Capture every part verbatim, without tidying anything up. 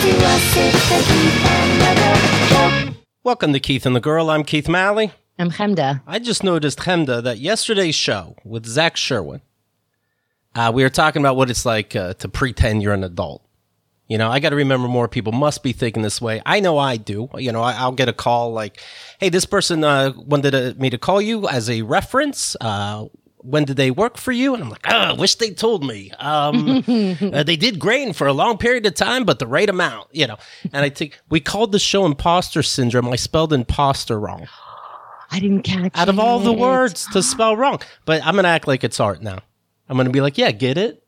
Welcome to Keith and the Girl. I'm Keith Malley. I'm Chemda. I just noticed, Chemda, that yesterday's show with Zach Sherwin, uh, we were talking about what it's like uh, to pretend you're an adult. You know, I got to remember more people must be thinking this way. I know I do. You know, I, I'll get a call like, hey, this person uh, wanted uh, me to call you as a reference. Uh, when did they work for you? And I'm like, oh, I wish they told me. Um, uh, they did great for a long period of time, but the right amount, you know. And I think we called the show Imposter Syndrome. I spelled imposter wrong. I didn't catch Out of it. all the words to spell wrong. But I'm going to act like it's art now. I'm going to be like, yeah, get it?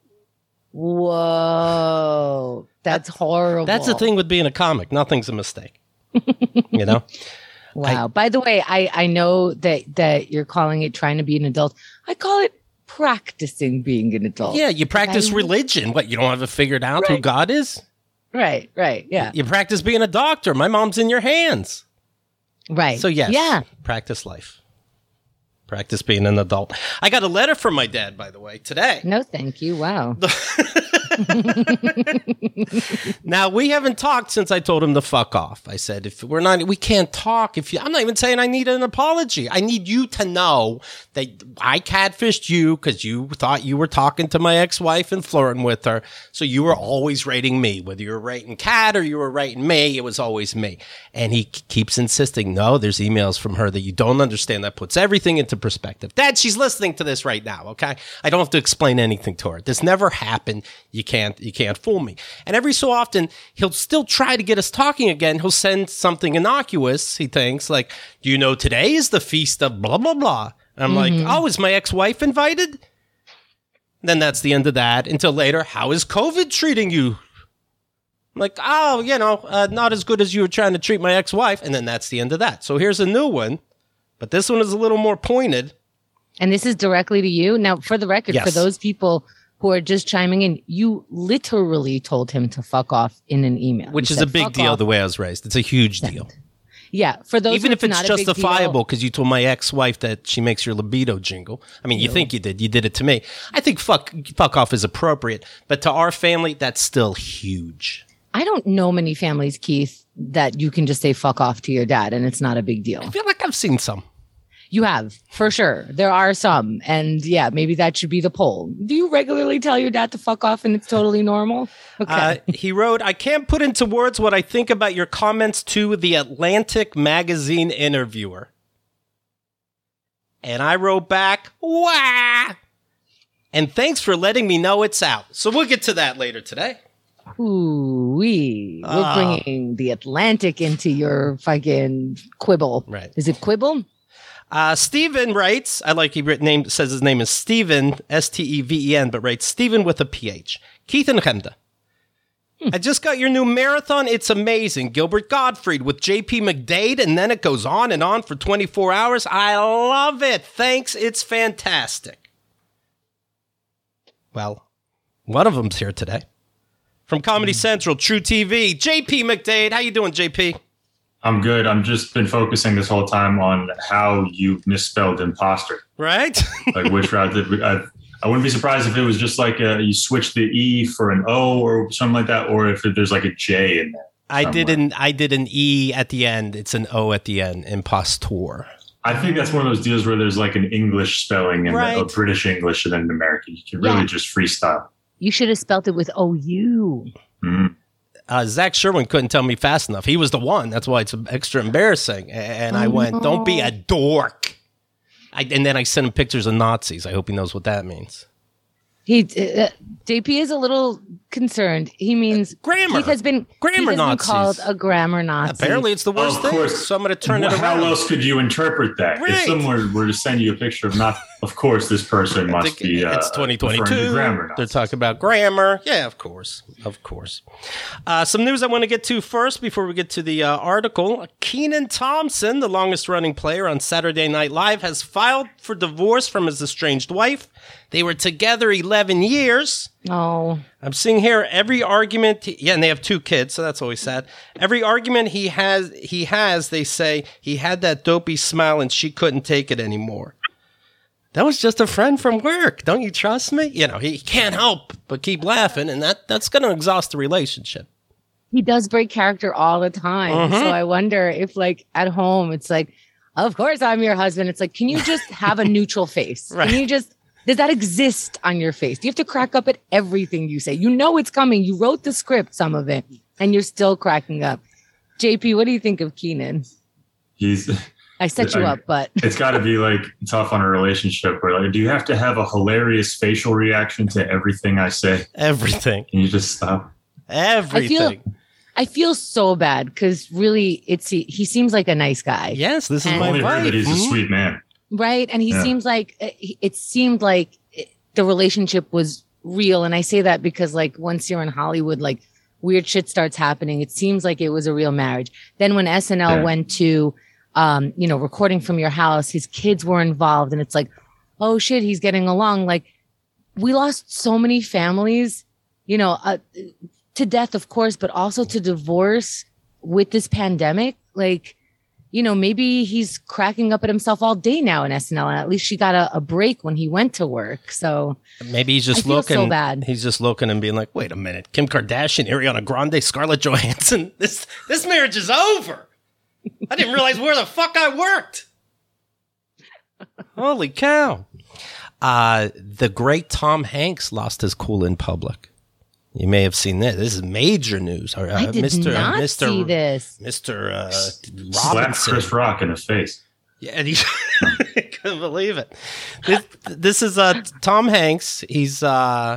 Whoa. That's horrible. That's the thing with being a comic. Nothing's a mistake. You know? Wow. I, By the way, I, I know that, that you're calling it trying to be an adult. I call it practicing being an adult. Yeah, you practice I, religion. What, you don't have it figured out right. who God is? Right, right, yeah. You practice being a doctor. My mom's in your hands. Right. So, yes, yeah. practice life. Practice being an adult. I got a letter from my dad, by the way, today. No, thank you. Wow. Now, we haven't talked since I told him to fuck off. I said, if we're not, we can't talk. If you, I'm not even saying I need an apology. I need you to know that I catfished you because you thought you were talking to my ex-wife and flirting with her. So you were always rating me. Whether you were rating Kat or you were rating me, it was always me. And he k- keeps insisting, no, there's emails from her that you don't understand. That puts everything into perspective. Dad, she's listening to this right now, okay? I don't have to explain anything to her. This never happened. You can't, you can't fool me. And every so often, he'll still try to get us talking again. He'll send something innocuous, he thinks, like, do you know today is the feast of blah, blah, blah. And I'm mm-hmm. like, oh, is my ex-wife invited? Then that's the end of that. Until later, how is COVID treating you? I'm like, oh, you know, uh, not as good as you were trying to treat my ex-wife. And then that's the end of that. So here's a new one. But this one is a little more pointed. And this is directly to you? Now, for the record, yes. for those people who are just chiming in, you literally told him to fuck off in an email. Which you is said, a big deal off. the way I was raised. It's a huge deal. Yeah, for those Even if it's not justifiable because you told my ex-wife that she makes your libido jingle. I mean, you no. think you did. You did it to me. I think fuck, fuck off is appropriate. But to our family, that's still huge. I don't know many families, Keith, that you can just say fuck off to your dad and it's not a big deal. I feel like I've seen some. You have, for sure. There are some. And yeah, maybe that should be the poll. Do you regularly tell your dad to fuck off and it's totally normal? Okay. Uh, he wrote, I can't put into words what I think about your comments to the Atlantic magazine interviewer. And I wrote back, wah! And thanks for letting me know it's out. So we'll get to that later today. Ooh, we. We're uh, bringing the Atlantic into your fucking quibble. Right. Is it quibble? Uh, Steven writes, I like he written name, says his name is Steven, S T E V E N, but writes Steven with a P H. Keith and Chemda. Hmm. I just got your new marathon. It's amazing. Gilbert Gottfried with J P McDade, and then it goes on and on for twenty-four hours. I love it. Thanks. It's fantastic. Well, one of them's here today. From Comedy Central, True T V, J P McDade. How you doing, J P? I'm good. I'm just been focusing this whole time on how you misspelled imposter. Right? Like which route did we? I, I wouldn't be surprised if it was just like a, you switched the E for an O or something like that, or if there's like a J in there. I did an I did an E at the end. It's an O at the end. Impostor. I think that's one of those deals where there's like an English spelling and right. a British English and then an American. You can really yeah. just freestyle. You should have spelt it with O U. Mm-hmm. Uh, Zach Sherwin couldn't tell me fast enough. He was the one. That's why it's extra embarrassing. And I went, don't be a dork. I, and then I sent him pictures of Nazis. I hope he knows what that means. He uh, J P is a little concerned. He means uh, grammar. He has been grammar he has Nazis. Been called a grammar Nazi. Apparently, it's the worst of thing. Course. So I'm going to turn well, it around. How else could you interpret that? Right. If someone were to send you a picture of not, of course, this person must be. Uh, it's twenty twenty-two. Grammar They're talking about grammar. Yeah, of course, of course. Uh, some news I want to get to first before we get to the uh, article. Kenan Thompson, the longest-running player on Saturday Night Live, has filed for divorce from his estranged wife. They were together eleven years. Oh. I'm seeing here every argument. Yeah, and they have two kids, so that's always sad. Every argument he has, he has, they say, he had that dopey smile and she couldn't take it anymore. That was just a friend from work. Don't you trust me? You know, he can't help but keep laughing, and that, that's going to exhaust the relationship. he does break character all the time. Mm-hmm. So I wonder if, like, at home, it's like, of course I'm your husband. It's like, can you just have a neutral face? Right. Can you just, does that exist on your face? Do you have to crack up at everything you say? You know it's coming. You wrote the script, some of it, and you're still cracking up. J P, what do you think of Keenan? He's. I set you I, up, but it's got to be like tough on a relationship where like, do you have to have a hilarious facial reaction to everything I say? Everything. Can you just stop? Everything. I feel, I feel so bad because really, it's he, he seems like a nice guy. Yes, this is And- my Only heard wife. that he's a Mhm. sweet man. Right. And he Yeah. seems like it seemed like the relationship was real. And I say that because, like, once you're in Hollywood, like, weird shit starts happening. It seems like it was a real marriage. Then when S N L Yeah. went to, um, you know, recording from your house, his kids were involved. And it's like, oh shit, he's getting along. Like, we lost so many families, you know, uh, to death, of course, but also to divorce with this pandemic. Like, you know, maybe he's cracking up at himself all day now in S N L, and at least she got a, a break when he went to work. So Maybe he's I just feel looking. so bad. He's just looking and being like, "Wait a minute, Kim Kardashian, Ariana Grande, Scarlett Johansson. This this marriage is over. I didn't realize where the fuck I worked. Holy cow!" Uh, the great Tom Hanks lost his cool in public. You may have seen this. This is major news. Uh, I did Mister not uh, Mister see this. Mister Uh, Slap Robinson. Chris Rock in the face. Yeah, and he couldn't believe it. This, this is uh, Tom Hanks. He's uh,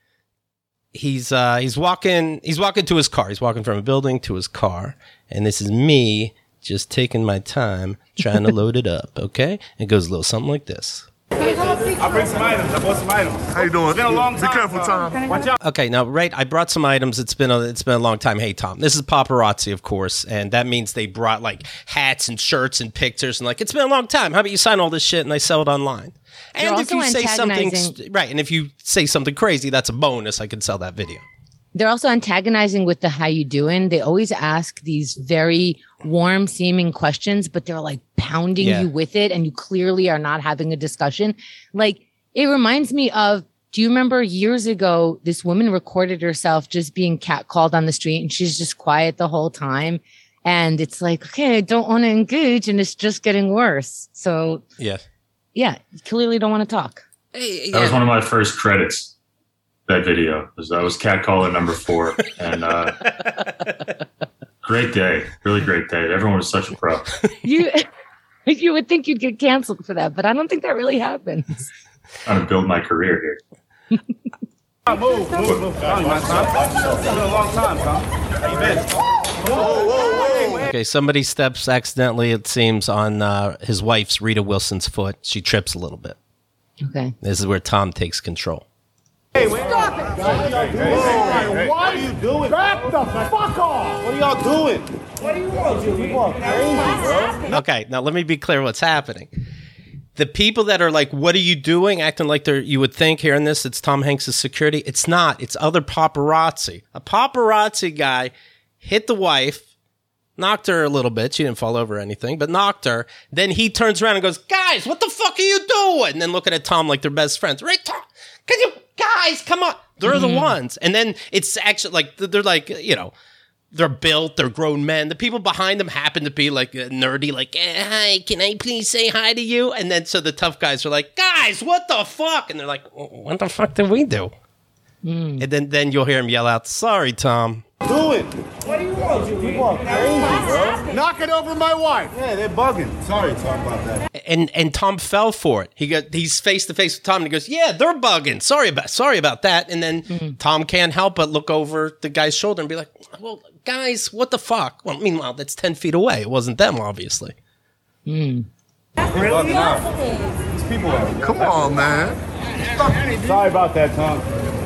he's uh, he's walking. He's walking to his car. He's walking from a building to his car, and this is me just taking my time trying to load it up. Okay, it goes a little something like this. I'll bring some items. I bought some items. How you doing? It's been a long time. Be careful, Tom. Watch out. Okay, now, right, I brought some items. It's been a it's been a long time. Hey, Tom, this is paparazzi, of course, and that means they brought like hats and shirts and pictures and like it's been a long time. How about you sign all this shit and I sell it online? They're And if also you say something antagonizing- right, and if you say something crazy, that's a bonus. I can sell that video. They're also antagonizing with the how you doing. They always ask these very warm seeming questions, but they're like pounding Yeah. you with it, and you clearly are not having a discussion. Like, it reminds me of, do you remember years ago, this woman recorded herself just being catcalled on the street, and she's just quiet the whole time. And it's like, okay, I don't want to engage, and it's just getting worse. So Yeah. yeah, you clearly don't want to talk. Hey, That was yeah. one of my first credits. That video was that was Catcaller number four, and uh, great day, really great day. Everyone was such a pro. You you would think you'd get canceled for that, but I don't think that really happens. Trying to build my career here. Move, move, move. Sorry, my son. It's been a long time, Tom. How you been? Okay, somebody steps accidentally, it seems, on uh, his wife's Rita Wilson's foot. She trips a little bit. Okay. This is where Tom takes control. Hey, stop it! What are you doing? What are you doing? Back the fuck off! What are y'all doing? What do you want? You are crazy, bro. Okay, now let me be clear what's happening. The people that are like, what are you doing? Acting like they're, you would think hearing this, it's Tom Hanks' security. It's not. It's other paparazzi. A paparazzi guy hit the wife, knocked her a little bit. She didn't fall over or anything, but knocked her. Then he turns around and goes, guys, what the fuck are you doing? And then looking at Tom like they're best friends. Right, Tom? Can you, guys, come on. They're the ones. And then it's actually like, they're like, you know, they're built, they're grown men. The people behind them happen to be like nerdy, like, eh, hi, can I please say hi to you? And then so the tough guys are like, guys, what the fuck? And they're like, what the fuck did we do? And then, then you'll hear him yell out, sorry, Tom. Doing? What do you want? You people are crazy, bro. Knock it over my wife. Yeah, they're bugging. Sorry, Tom, about that. And and Tom fell for it. He got he's face to face with Tom and he goes, yeah, they're bugging. Sorry about sorry about that. And then Tom can't help but look over the guy's shoulder and be like, well, guys, what the fuck? Well, meanwhile, that's ten feet away. It wasn't them, obviously. Really? Bugging out. These people are. Come on, man. Sorry about that, Tom.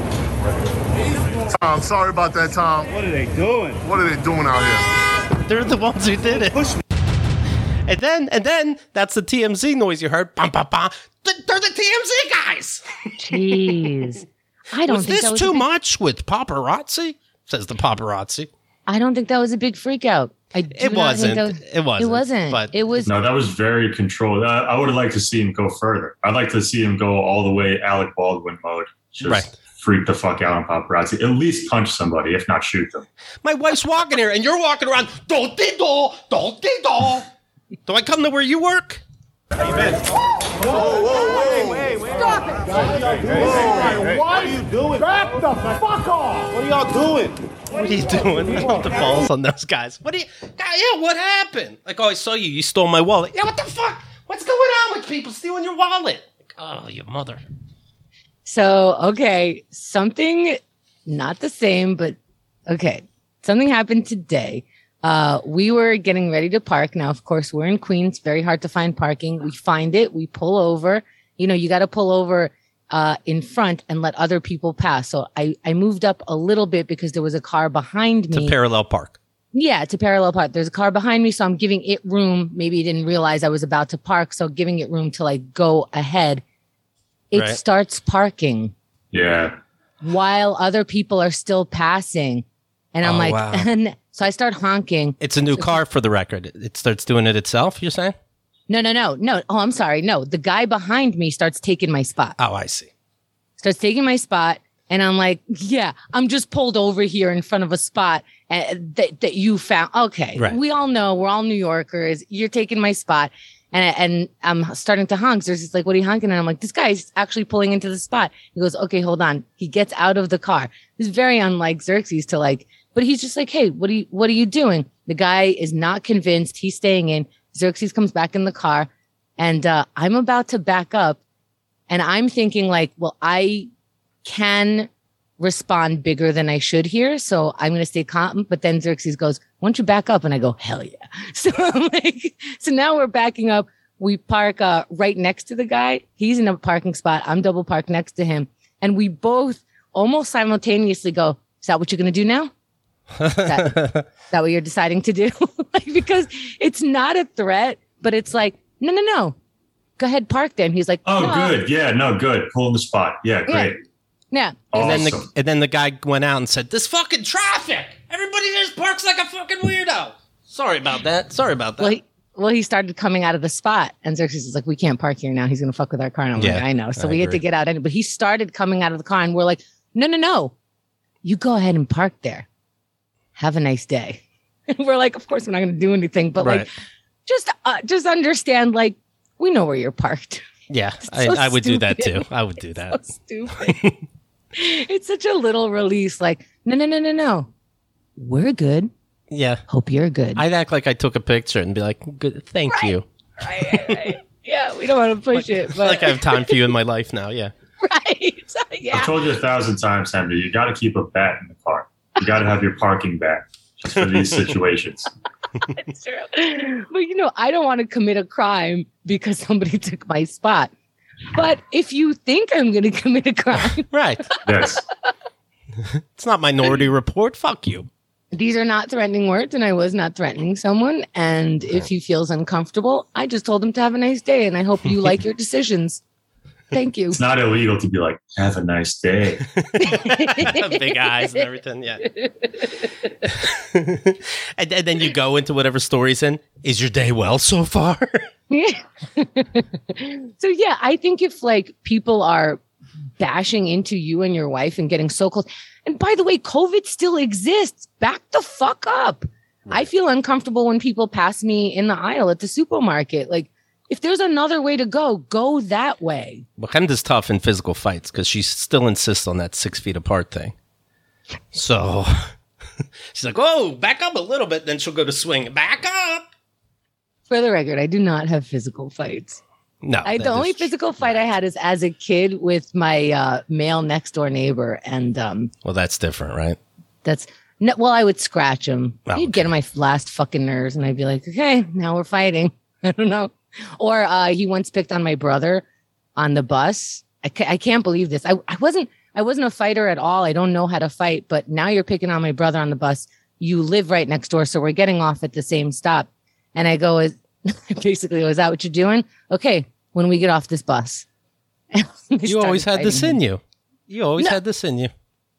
Tom, sorry about that, Tom. What are they doing? What are they doing out here? They're the ones who did it. And then, and then, that's the T M Z noise you heard. Bum, bum, bum. They're the T M Z guys. Jeez. I don't Was think this that was too a big, much with paparazzi? Says the paparazzi. I don't think that was a big freak out. I do It not think wasn't. that was- It wasn't. It wasn't. But it was No, that was very controlled. I, I would have liked to see him go further. I'd like to see him go all the way Alec Baldwin mode. Just Right. freak the fuck out on paparazzi. At least punch somebody, if not shoot them. My wife's walking here, and you're walking around. Don't do, don't do. Do I come to where you work? How you been? Whoa, whoa, whoa. Wait, wait, wait. Stop it. Whoa, what are you doing? Back the fuck off. What are y'all doing? What are you doing? What the balls on those guys? What are you? God, yeah, what happened? Like, oh, I saw you. You stole my wallet. Yeah, what the fuck? What's going on with people stealing your wallet? Like, oh, your mother. So, okay, something not the same, but okay, something happened today. Uh, we were getting ready to park. Now, of course, we're in Queens. Very hard to find parking. We find it. We pull over. You know, you got to pull over uh, in front and let other people pass. So I, I moved up a little bit because there was a car behind me. To parallel park. Yeah, to parallel park. There's a car behind me, so I'm giving it room. Maybe it didn't realize I was about to park, so giving it room to like go ahead. It Right. starts parking Yeah. while other people are still passing. And I'm Oh, like, wow. and so I start honking. It's a new car for the record. It starts doing it itself, you're saying? No, no, no, no. Oh, I'm sorry. No, the guy behind me starts taking my spot. Oh, I see. Starts taking my spot. And I'm like, yeah, I'm just pulled over here in front of a spot uh, that, that you found. Okay. Right. We all know we're all New Yorkers. You're taking my spot. And, and I'm starting to honk. So he's like, what are you honking? And I'm like, this guy's actually pulling into the spot. He goes, okay, hold on. He gets out of the car. It's very unlike Xerxes to like, but he's just like, hey, what are you, what are you doing? The guy is not convinced. He's staying in. Xerxes comes back in the car and uh, I'm about to back up. And I'm thinking like, well, I can respond bigger than I should here. So I'm going to stay calm. But then Xerxes goes, why don't you back up? And I go, hell yeah. So I'm like, so now we're backing up. We park uh, right next to the guy. He's in a parking spot. I'm double parked next to him. And we both almost simultaneously go, is that what you're going to do now? Is that, is that what you're deciding to do? Like, because it's not a threat, but it's like, no, no, no. Go ahead, park there. And he's like, Oh, no. good. Yeah, no, good. Pull in the spot. Yeah, great. Yeah. And then, Awesome. the, and then the guy went out and said, this fucking traffic. Everybody just parks like a fucking weirdo. Sorry about that. Sorry about that. Well, he, well, he started coming out of the spot, and Xerxes is like, "We can't park here now. He's going to fuck with our car." And I'm Yeah, like, "I know." So I we had to agree. get out. Anyway, but he started coming out of the car, and we're like, "No, no, no! You go ahead and park there. Have a nice day." And we're like, "Of course, we're not going to do anything, but Right. like, just, uh, just understand, like, we know where you're parked." yeah, I, so I would do that too. stupid. I would do that. So stupid. It's such a little release. Like, no, no, no, no, no. We're good. Yeah. Hope you're good. I'd act like I took a picture and be like, good, thank Right. you. Right, right, right. Yeah, we don't want to push it, I but like I have time for you in my life now. Yeah. right. Yeah. I've told you a thousand times, Henry, you got to keep a bat in the car. You got to have your parking bat just for these situations. It's true. But you know, I don't want to commit a crime because somebody took my spot. But if you think I'm going to commit a crime, Right. Yes. It's not Minority Report. Fuck you. these are not threatening words, and I was not threatening someone. And if he feels uncomfortable, I just told him to have a nice day, and I hope you like your decisions. Thank you. It's not illegal to be like, have a nice day. Big eyes and everything. Yeah. and, and then you go into whatever story's in. Is your day well so far? Yeah. So yeah, I think if like people are bashing into you and your wife and getting so close, and by the way, COVID still exists. Back the fuck up. I feel uncomfortable when people pass me in the aisle at the supermarket. Like, if there's another way to go, go that way. Wakanda's tough in physical fights because she still insists on that six feet apart thing. So she's like, "Oh, back up a little bit." Then she'll go to swing. Back up. For the record, I do not have physical fights. No, I, that the only is- physical fight I had is as a kid with my uh, male next door neighbor, and um, Well, that's different, right? that's no, well, I would scratch him. Oh, He'd get okay. on my last fucking nerves, and I'd be like, "Okay, now we're fighting." I don't know. Or uh, he once picked on my brother on the bus. I, ca- I can't believe this. I, I wasn't I wasn't a fighter at all. I don't know how to fight, but now you're picking on my brother on the bus. You live right next door, so we're getting off at the same stop. And I go, is basically, is that what you're doing? Okay, when we get off this bus. You always had this in you. You always No. had this in you. My,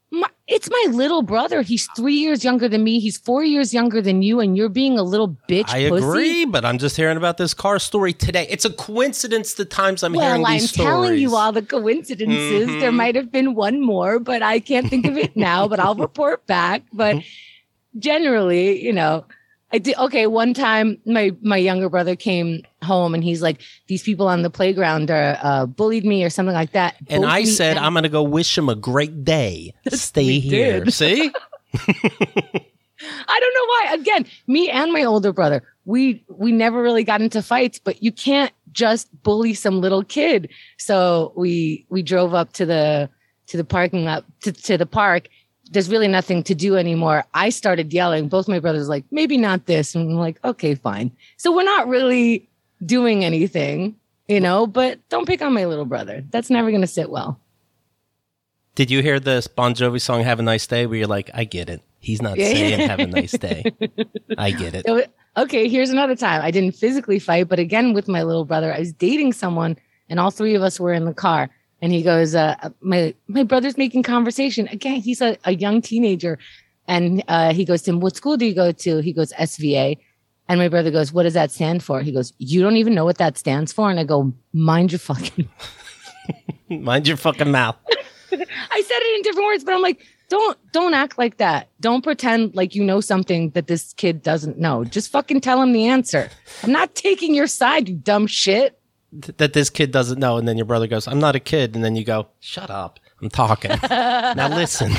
It's my little brother. He's three years younger than me. He's four years younger than you, and you're being a little bitch. I pussy. agree, but I'm just hearing about this car story today. It's a coincidence the times I'm well, hearing I'm these stories. Well, I'm telling you all the coincidences. Mm-hmm. There might have been one more, but I can't think of it now, but I'll report back. But generally, you know, I did. Okay, one time my, my younger brother came home and he's like, these people on the playground are uh, bullied me or something like that. And Both I me said, and- I'm going to go wish him a great day. Stay here. did. See? I don't know why. Again, me and my older brother, we we never really got into fights, but you can't just bully some little kid. So we we drove up to the to the parking lot to, to the park. There's really nothing to do anymore. I started yelling. Both my brothers like, maybe not this. And I'm like, okay, fine. So we're not really doing anything, you know, but don't pick on my little brother. That's never going to sit well. Did you hear this Bon Jovi song, Have a Nice Day, where you're like, I get it. He's not Yeah. saying have a nice day. I get it. So, okay, here's another time. I didn't physically fight, but again, with my little brother, I was dating someone and all three of us were in the car. And he goes, uh, my, my brother's making conversation. Again, he's a, a young teenager. And uh, he goes to him, what school do you go to? He goes, S V A. And my brother goes, what does that stand for? He goes, you don't even know what that stands for? And I go, mind your fucking... Mind your fucking mouth. I said it in different words, but I'm like, don't don't act like that. Don't pretend like you know something that this kid doesn't know. Just fucking tell him the answer. I'm not taking your side, you dumb shit. Th- that this kid doesn't know. And then your brother goes, I'm not a kid. And then you go, shut up. I'm talking. Now listen.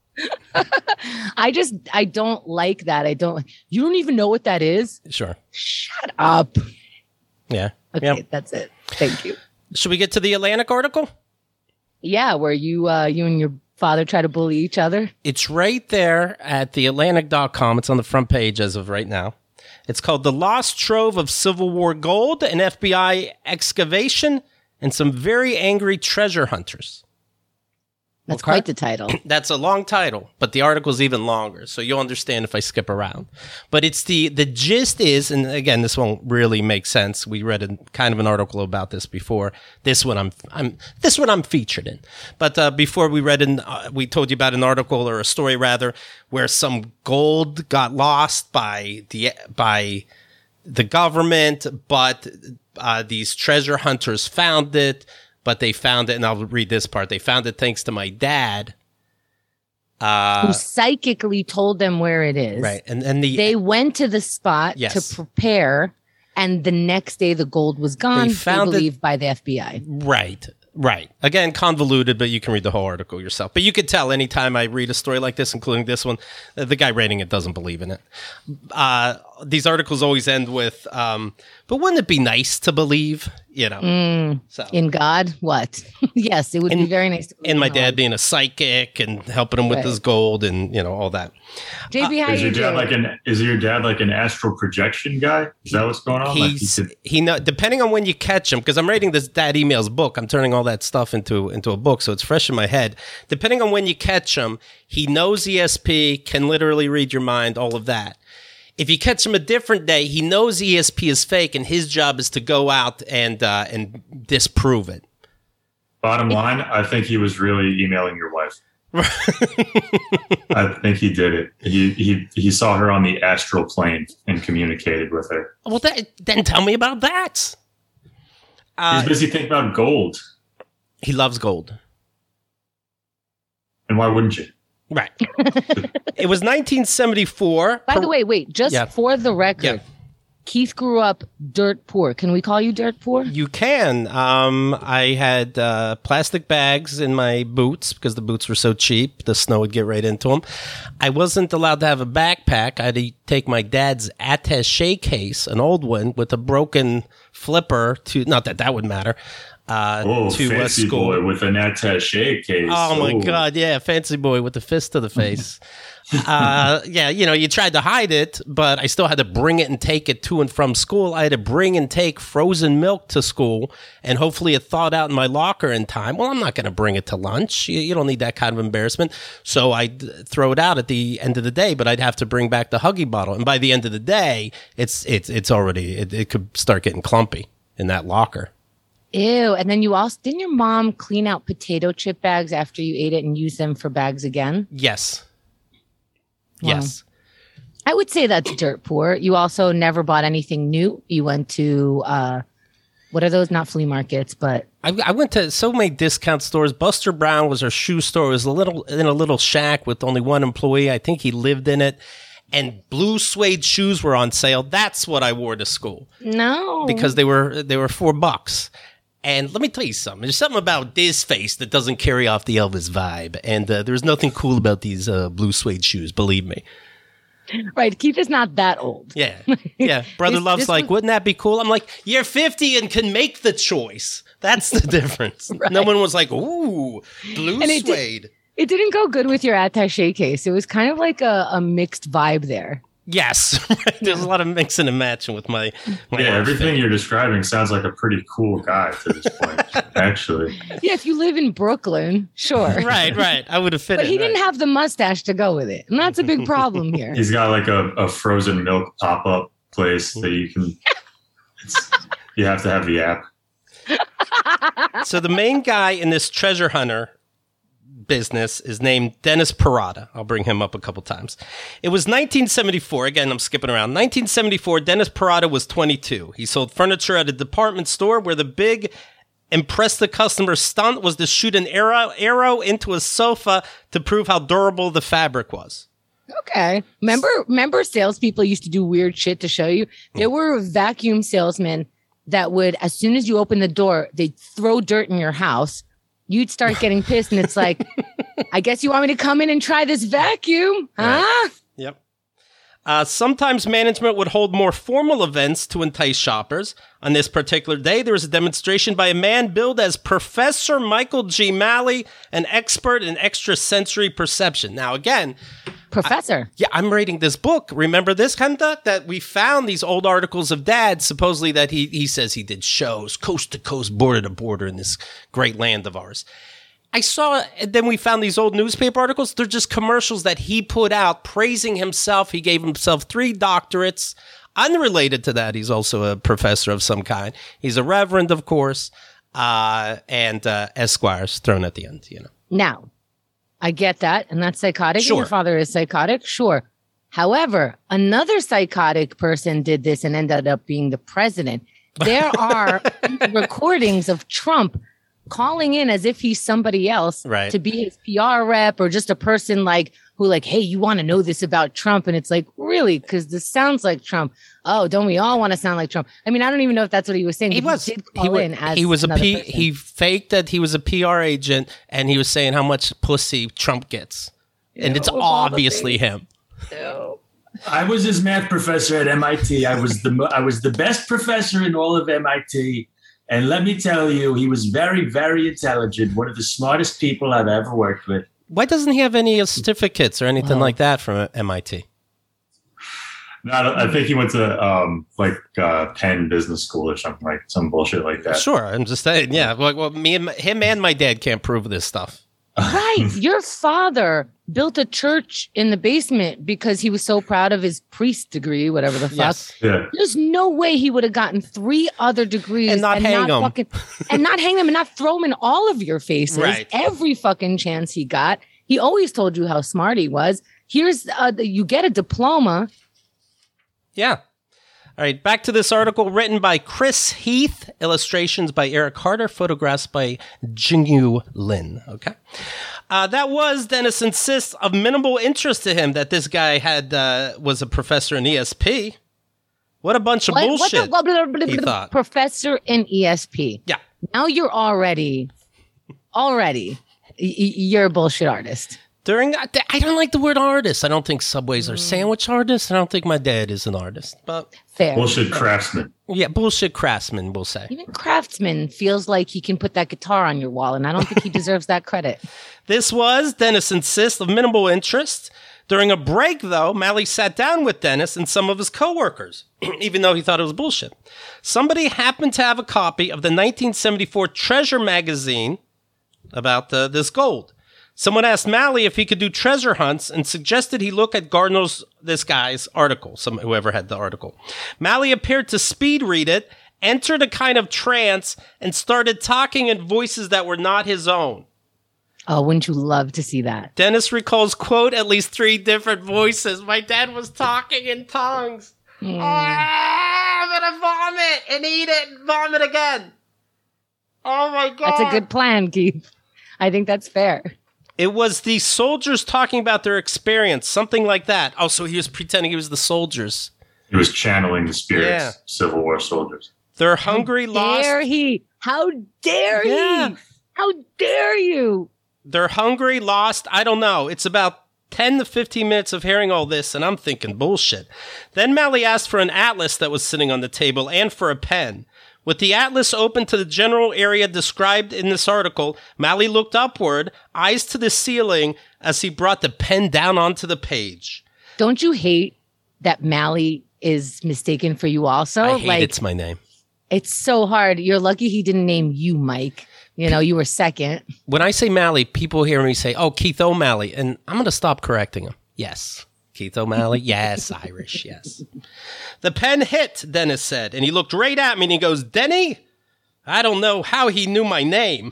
I just, I don't like that. I don't, you don't even know what that is? Sure. Shut up. Yeah. Okay, Yep. that's it. Thank you. Should we get to the Atlantic article? Yeah, where you, uh, you and your father try to bully each other. It's right there at the atlantic dot com. It's on the front page as of right now. It's called The Lost Trove of Civil War Gold, an F B I excavation, and some very angry treasure hunters. That's Okay. quite the title. That's a long title, but the article's even longer, so you'll understand if I skip around. But it's the the gist is, and again, this won't really make sense. We read a, kind of an article about this before. This one I'm I'm this one I'm featured in. But uh, before we read in, uh, we told you about an article or a story rather, where some gold got lost by the by the government, but uh, these treasure hunters found it. But they found it, and I'll read this part. They found it thanks to my dad. Uh, Who psychically told them where it is. right, and and the They went to the spot Yes. to prepare, and the next day the gold was gone. They found they it- believe by the F B I. right, right. Again, convoluted, but you can read the whole article yourself. But you could tell anytime I read a story like this, including this one, uh, the guy writing it doesn't believe in it. Uh, these articles always end with, um, "But wouldn't it be nice to believe?" You know. Mm, So. in God, what? Yes, it would be And- very nice. To and my in dad God. being a psychic and helping him with Right. his gold and you know all that. J B, how Is you your dad doing? like an is your dad like an astral projection guy? Is that what's going on? Like he He's could- he know depending on when you catch him because I'm writing this dad emails book. I'm turning all that stuff into into a book, so it's fresh in my head. Depending on when you catch him, he knows E S P, can literally read your mind, all of that. If you catch him a different day, he knows E S P is fake, and his job is to go out and uh, and disprove it. Bottom line, I think he was really emailing your wife. I think he did it. He he he saw her on the astral plane and communicated with her. Well, that, then tell me about that. Uh, He's busy thinking about gold. he loves gold. And why wouldn't you? Right. It was nineteen seventy-four. By the way, wait, just Yeah. for the record, Yeah. Keith grew up dirt poor. Can we call you dirt poor? You can. Um, I had uh, plastic bags in my boots because the boots were so cheap. The snow would get right into them. I wasn't allowed to have a backpack. I had to take my dad's attaché case, an old one, with a broken flipper to, not that that would matter, uh, Oh, to uh, fancy school. boy with an attaché case. Oh my Oh. God! Yeah, fancy boy with the fist to the face. uh, yeah, you know, you tried to hide it, but I still had to bring it and take it to and from school. I had to bring and take frozen milk to school, and hopefully it thawed out in my locker in time. Well, I'm not going to bring it to lunch. You, you don't need that kind of embarrassment. So I'd throw it out at the end of the day, but I'd have to bring back the Huggy bottle, and by the end of the day, it's it's it's already it, it could start getting clumpy in that locker. Ew. And then you also, didn't your mom clean out potato chip bags after you ate it and use them for bags again? Yes. Wow. Yes. I would say that's dirt poor. You also never bought anything new. You went to, uh, what are those? Not flea markets, but. I, I went to so many discount stores. Buster Brown was our shoe store. It was a little in a little shack with only one employee. I think he lived in it. And blue suede shoes were on sale. That's what I wore to school. No. Because they were they were four bucks. And let me tell you something. There's something about this face that doesn't carry off the Elvis vibe. And uh, there's nothing cool about these uh, blue suede shoes, believe me. Right. Keith is not that old. Yeah. Yeah. Brother This- Love's this like, was- wouldn't that be cool? I'm like, you're fifty and can make the choice. That's the difference. Right. No one was like, ooh, blue And it did- suede. It didn't go good with your attache case. It was kind of like a, a mixed vibe there. Yes. There's a lot of mixing and matching with my, my Yeah, outfit. everything you're describing sounds like a pretty cool guy to this point, actually. Yeah, if you live in Brooklyn, sure. Right, right. I would have fit But in. he didn't right. have the mustache to go with it. And that's a big problem here. He's got like a, a frozen milk pop-up place that you can, it's, you have to have the app. So the main guy in this treasure hunter business is named Dennis Parada. I'll bring him up a couple times. It was nineteen seventy-four. Again, I'm skipping around. nineteen seventy-four, Dennis Parada was twenty-two. He sold furniture at a department store where the big impress the customer stunt was to shoot an arrow, arrow into a sofa to prove how durable the fabric was. Okay. Remember, remember salespeople used to do weird shit to show you? There were vacuum salesmen that would, as soon as you open the door, they'd throw dirt in your house. You'd start getting pissed, and it's like, I guess you want me to come in and try this vacuum, huh? Yep. Uh, sometimes management would hold more formal events to entice shoppers. On this particular day, there was a demonstration by a man billed as Professor Michael G. Malley, an expert in extrasensory perception. Now, again, Professor. yeah, I'm reading this book. Remember this, Kenta? That we found these old articles of Dad, supposedly that he he says he did shows coast to coast, border to border in this great land of ours. I saw, and then we found these old newspaper articles. They're just commercials that he put out praising himself. He gave himself three doctorates. Unrelated to that, he's also a professor of some kind. He's a reverend, of course, uh, and uh, Esquires thrown at the end, you know. Now, I get that, and that's psychotic. Sure. And your father is psychotic, sure. However, another psychotic person did this and ended up being the president. There are recordings of Trump calling in as if he's somebody else Right. to be his P R rep or just a person like who like, hey, you want to know this about Trump? And it's like, really? Because this sounds like Trump. Oh, don't we all want to sound like Trump? I mean, I don't even know if that's what he was saying. He but was. did He, call wa- in as he was a another P. person. He faked that he was a P R agent, and he was saying how much pussy Trump gets, and it's of all the obviously him. I was his math professor at M I T. I was the mo- I was the best professor in all of M I T. And let me tell you, he was very, very intelligent. One of the smartest people I've ever worked with. Why doesn't he have any certificates or anything like that from M I T? No, I, don't- I think he went to um, like uh, Penn Business School or something like some bullshit like that. Sure, I'm just saying. Yeah, like well, me and my, him and my dad can't prove this stuff. Right. Your father built a church in the basement because he was so proud of his priest degree, whatever the fuck. Yes. Yeah. There's no way he would have gotten three other degrees And not hang 'em. fucking, and not hang them and not throw them in all of your faces. Right. Every fucking chance he got. He always told you how smart he was. Here's uh, the, you get a diploma. Yeah. All right, back to this article written by Chris Heath, illustrations by Eric Harder, photographs by Jingyu Lin. Okay. Uh, that was Dennis insists of minimal interest to him that this guy had uh, was a professor in E S P. What a bunch of What- what the- bullshit. blah, blah, blah, he blah, thought. Professor in E S P. Yeah. Now you're already, already, y- y- you're a bullshit artist. During, I don't like the word artist. I don't think Subways Mm. are sandwich artists. I don't think my dad is an artist. But Fair. Bullshit craftsman. yeah, bullshit craftsman, we'll say. Even Craftsman feels like he can put that guitar on your wall, and I don't think he deserves that credit. This was Dennis insists of minimal interest. During a break, though, Malley sat down with Dennis and some of his coworkers, even though he thought it was bullshit. Somebody happened to have a copy of the nineteen seventy-four Treasure magazine about uh, this gold. Someone asked Malley if he could do treasure hunts and suggested he look at Gardner's, this guy's article, some whoever had the article. Malley appeared to speed read it entered a kind of trance and started talking in voices that were not his own. Oh, wouldn't you love to see that? Dennis recalls, quote, at least three different voices. My dad was talking in tongues. Mm. Ah, I'm gonna vomit and eat it and vomit again. Oh my God. That's a good plan, Keith. I think that's fair. It was the soldiers talking about their experience, something like that. Oh, so he was pretending he was the soldiers. He was channeling the spirits, Yeah. Civil War soldiers. They're hungry, How lost. dare he? How dare Yeah. he? How dare you? They're hungry, lost. I don't know. It's about ten to fifteen minutes of hearing all this, and I'm thinking bullshit. Then Mally asked for an atlas that was sitting on the table and for a pen. With the atlas open to the general area described in this article, Mally looked upward, eyes to the ceiling, as he brought the pen down onto the page. Don't you hate that Mally is mistaken for you also? I hate like, it's my name. It's so hard. You're lucky he didn't name you Mike. You know, you were second. When I say Mally, people hear me say, oh, Keith O'Malley, and I'm going to stop correcting him. Yes. Keith O'Malley? Yes. Irish, yes. The pen hit, Dennis said, and he looked right at me and he goes, Denny? I don't know how he knew my name.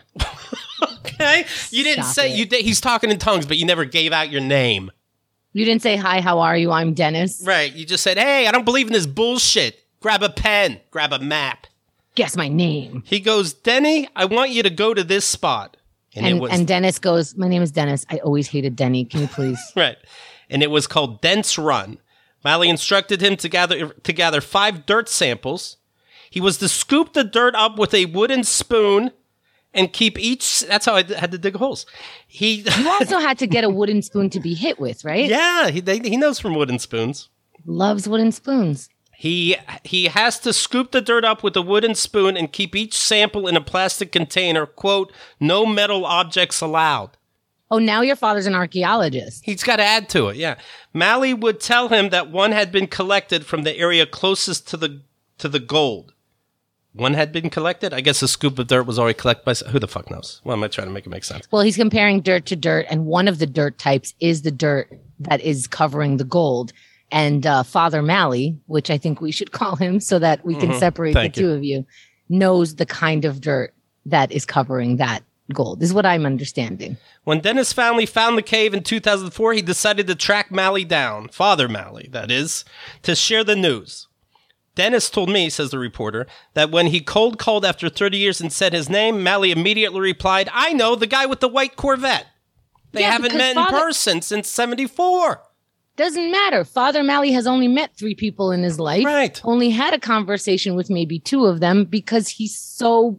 Okay? You didn't Stop say, it. you. Did, he's talking in tongues, but you never gave out your name. You didn't say, hi, how are you? I'm Dennis. Right. You just said, hey, I don't believe in this bullshit. Grab a pen. Grab a map. Guess my name. He goes, Denny, I want you to go to this spot. And, And, it was and Dennis goes, my name is Dennis. I always hated Denny. Can you please? right. And it was called Dents Run. Mally instructed him to gather to gather five dirt samples. He was to scoop the dirt up with a wooden spoon and keep each. That's how I had to dig holes. He You also had to get a wooden spoon to be hit with, right? yeah, he they, he knows from wooden spoons. Loves wooden spoons. He he has to scoop the dirt up with a wooden spoon and keep each sample in a plastic container. Quote, no metal objects allowed. Oh, now your father's an archaeologist. He's got to add to it, yeah. Mally would tell him that one had been collected from the area closest to the to the gold. One had been collected? I guess a scoop of dirt was already collected by... Who the fuck knows? Well, am I trying to make it make sense? Well, he's comparing dirt to dirt, and one of the dirt types is the dirt that is covering the gold. And uh, Father Mally, which I think we should call him so that we can Mhm. separate Thank the you. two of you, knows the kind of dirt that is covering that gold, is what I'm understanding. When Dennis' family found the cave in two thousand four, he decided to track Mally down, Father Mally, that is, to share the news. Dennis told me, says the reporter, that when he cold called after thirty years and said his name, Mally immediately replied, I know, the guy with the white Corvette. They Yeah, haven't because met Father- in person since seventy-four. Doesn't matter. Father Mally has only met three people in his life. Right. Only had a conversation with maybe two of them because he's so...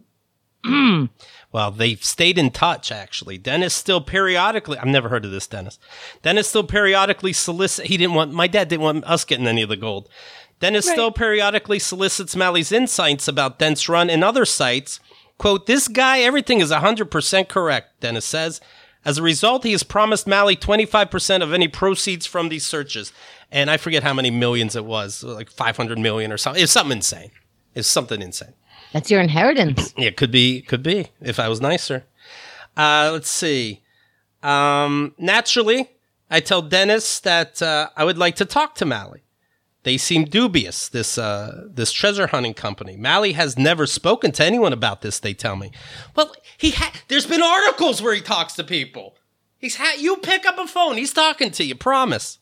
Mm. Well, they've stayed in touch, actually. Dennis still periodically... I've never heard of this, Dennis. Dennis still periodically solicits... He didn't want... My dad didn't want us getting any of the gold. Dennis Right. still periodically solicits Mally's insights about Dents Run and other sites. Quote, this guy, everything is one hundred percent correct, Dennis says. As a result, he has promised Mally twenty-five percent of any proceeds from these searches. And I forget how many millions it was, like five hundred million or something. It's something insane. It's something insane. That's your inheritance. Yeah, it could be, could be, if I was nicer. Uh, let's see. Um, naturally, I tell Dennis that uh, I would like to talk to Mally. They seem dubious, this uh, this treasure hunting company. Mally has never spoken to anyone about this, they tell me. Well, he ha- there's been articles where he talks to people. He's ha- you pick up a phone, he's talking to you, promise.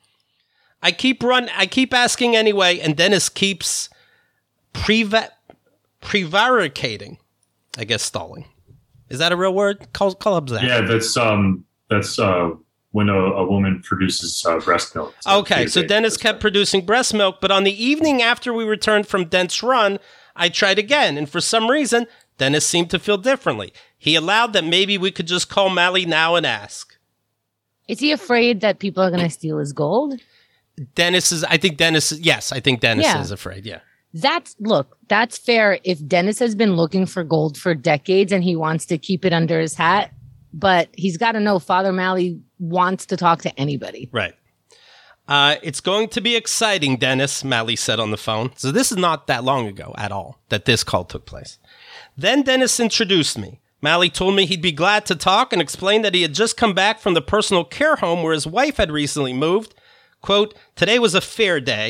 I keep run I keep asking anyway, and Dennis keeps preva- prevaricating. I guess stalling. Is that a real word? Call call up that. Yeah, that's um, that's uh, when a, a woman produces uh, breast milk. So Okay, so Dennis kept producing breast milk, but on the evening after we returned from Dents Run, I tried again, and for some reason, Dennis seemed to feel differently. He allowed that maybe we could just call Mally now and ask. Is he afraid that people are going to steal his gold? Dennis is, I think Dennis, is, yes, I think Dennis Yeah. is afraid, yeah. That's, look, that's fair if Dennis has been looking for gold for decades and he wants to keep it under his hat. But he's got to know Father Mally wants to talk to anybody. Right. Uh, it's going to be exciting, Dennis, Mally said on the phone. So this is not that long ago at all that this call took place. Then Dennis introduced me. Mally told me he'd be glad to talk and explained that he had just come back from the personal care home where his wife had recently moved. Quote, today was a fair day.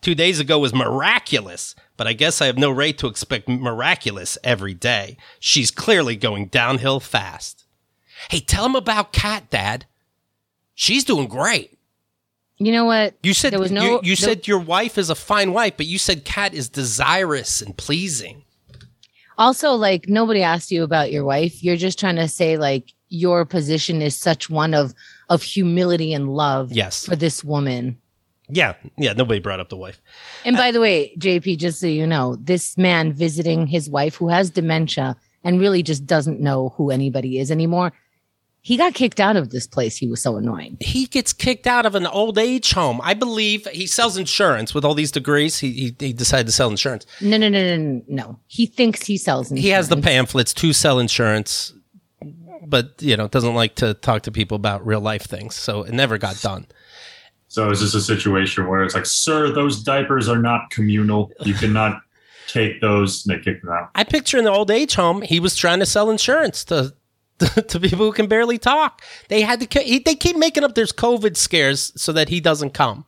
Two days ago was miraculous, but I guess I have no right to expect miraculous every day. She's clearly going downhill fast. Hey, tell him about Kat, Dad. She's doing great. You know what? You said there was no. you, you there, said your wife is a fine wife, but you said Kat is desirous and pleasing. Also, like, nobody asked you about your wife. You're just trying to say, like, your position is such one of of humility and love. Yes. For this woman. Yeah, yeah. Nobody brought up the wife. And by the way, J P, just so you know, this man visiting his wife who has dementia and really just doesn't know who anybody is anymore. He got kicked out of this place. He was so annoying. He gets kicked out of an old age home. I believe he sells insurance with all these degrees. He he, he decided to sell insurance. No, no, no, no, no. He thinks he sells insurance. He has the pamphlets to sell insurance, but, you know, doesn't like to talk to people about real life things. So it never got done. So is this a situation where it's like, sir, those diapers are not communal. You cannot take those. And they kick them out. I picture in the old age home, he was trying to sell insurance to to people who can barely talk. They had to. He, they keep making up there's COVID scares so that he doesn't come.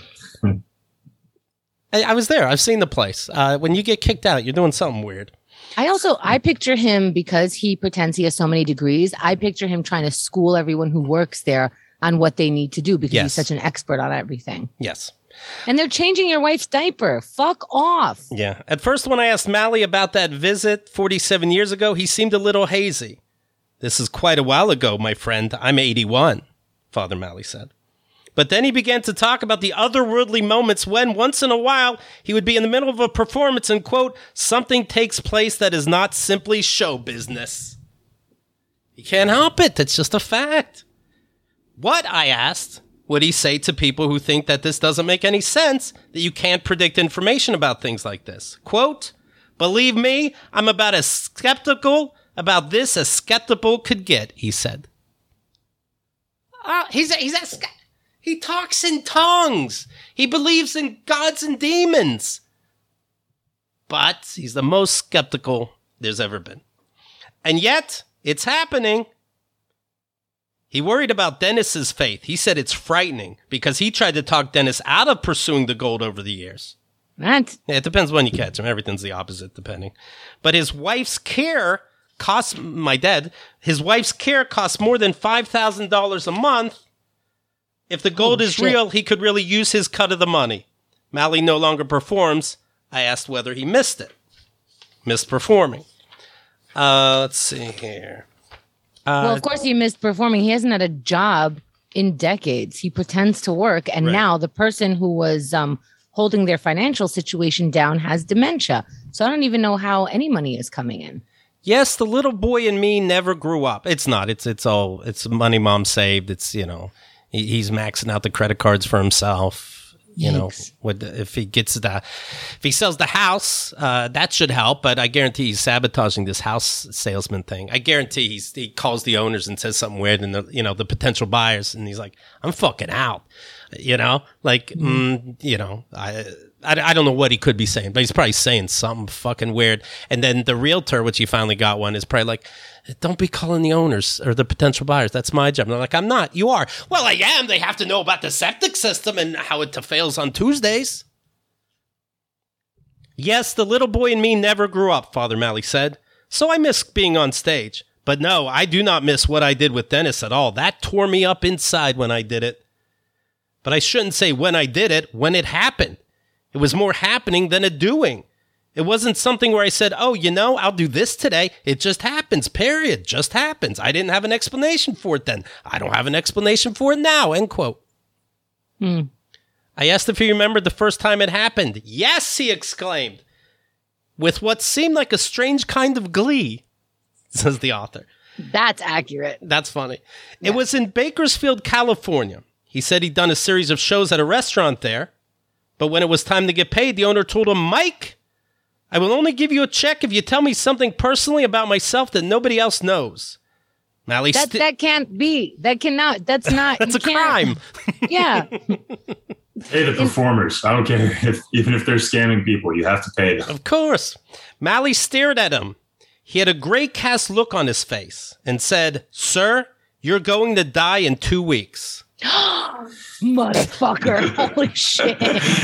I, I was there. I've seen the place. Uh, when you get kicked out, you're doing something weird. I also, I picture him because he pretends he has so many degrees. I picture him trying to school everyone who works there on what they need to do because Yes. he's such an expert on everything. Yes. And they're changing your wife's diaper. Fuck off. Yeah. At first, when I asked Mally about that visit forty-seven years ago, he seemed a little hazy. This is quite a while ago, my friend. I'm eighty-one, Father Mally said. But then he began to talk about the otherworldly moments when, once in a while, he would be in the middle of a performance and, quote, something takes place that is not simply show business. You can't help it. That's just a fact. What, I asked, would he say to people who think that this doesn't make any sense, that you can't predict information about things like this? Quote, believe me, I'm about as skeptical about this as skeptical could get, he said. Uh, he's a, he's a, he talks in tongues. He believes in gods and demons. But he's the most skeptical there's ever been. And yet, it's happening. He worried about Dennis's faith. He said it's frightening because he tried to talk Dennis out of pursuing the gold over the years. What? Yeah, it depends when you catch him. Everything's the opposite, depending. But his wife's care costs, my dad, his wife's care costs more than five thousand dollars a month. If the gold Oh, is shit. real, he could really use his cut of the money. Mally no longer performs. I asked whether he missed it. Missed performing. Uh, let's see here. Uh, Well, of course he missed performing. He hasn't had a job in decades. He pretends to work. And Right. now the person who was um, holding their financial situation down has dementia. So I don't even know how any money is coming in. Yes, the little boy in me never grew up. It's not. It's it's all. It's money mom saved. It's, you know, he, he's maxing out the credit cards for himself. You know, Yikes. with the, if he gets the, if he sells the house, uh, that should help. But I guarantee he's sabotaging this house salesman thing. I guarantee he's he calls the owners and says something weird, and the you know the potential buyers, and he's like, "I'm fucking out," you know, like mm, you know, I, I I don't know what he could be saying, but he's probably saying something fucking weird. And then the realtor, which he finally got one, is probably like, don't be calling the owners or the potential buyers. That's my job. And they're like, I'm not. You are. Well, I am. They have to know about the septic system and how it fails on Tuesdays. Yes, the little boy in me never grew up, Father Mally said. So I miss being on stage. But no, I do not miss what I did with Dennis at all. That tore me up inside when I did it. But I shouldn't say when I did it, when it happened. It was more happening than a doing. It wasn't something where I said, oh, you know, I'll do this today. It just happens, period. Just happens. I didn't have an explanation for it then. I don't have an explanation for it now, end quote. Hmm. I asked if he remembered the first time it happened. Yes, he exclaimed, with what seemed like a strange kind of glee, says the author. That's accurate. That's funny. Yeah. It was in Bakersfield, California. He said he'd done a series of shows at a restaurant there, but when it was time to get paid, the owner told him, Mike, I will only give you a check if you tell me something personally about myself that nobody else knows. Mally That sti- that can't be. That cannot. That's not. That's you a crime. can't- Yeah. Pay the performers. I don't care if even if they're scamming people, you have to pay them. Of course. Mally stared at him. He had a gray cast look on his face and said, Sir, you're going to die in two weeks. Motherfucker. Holy shit.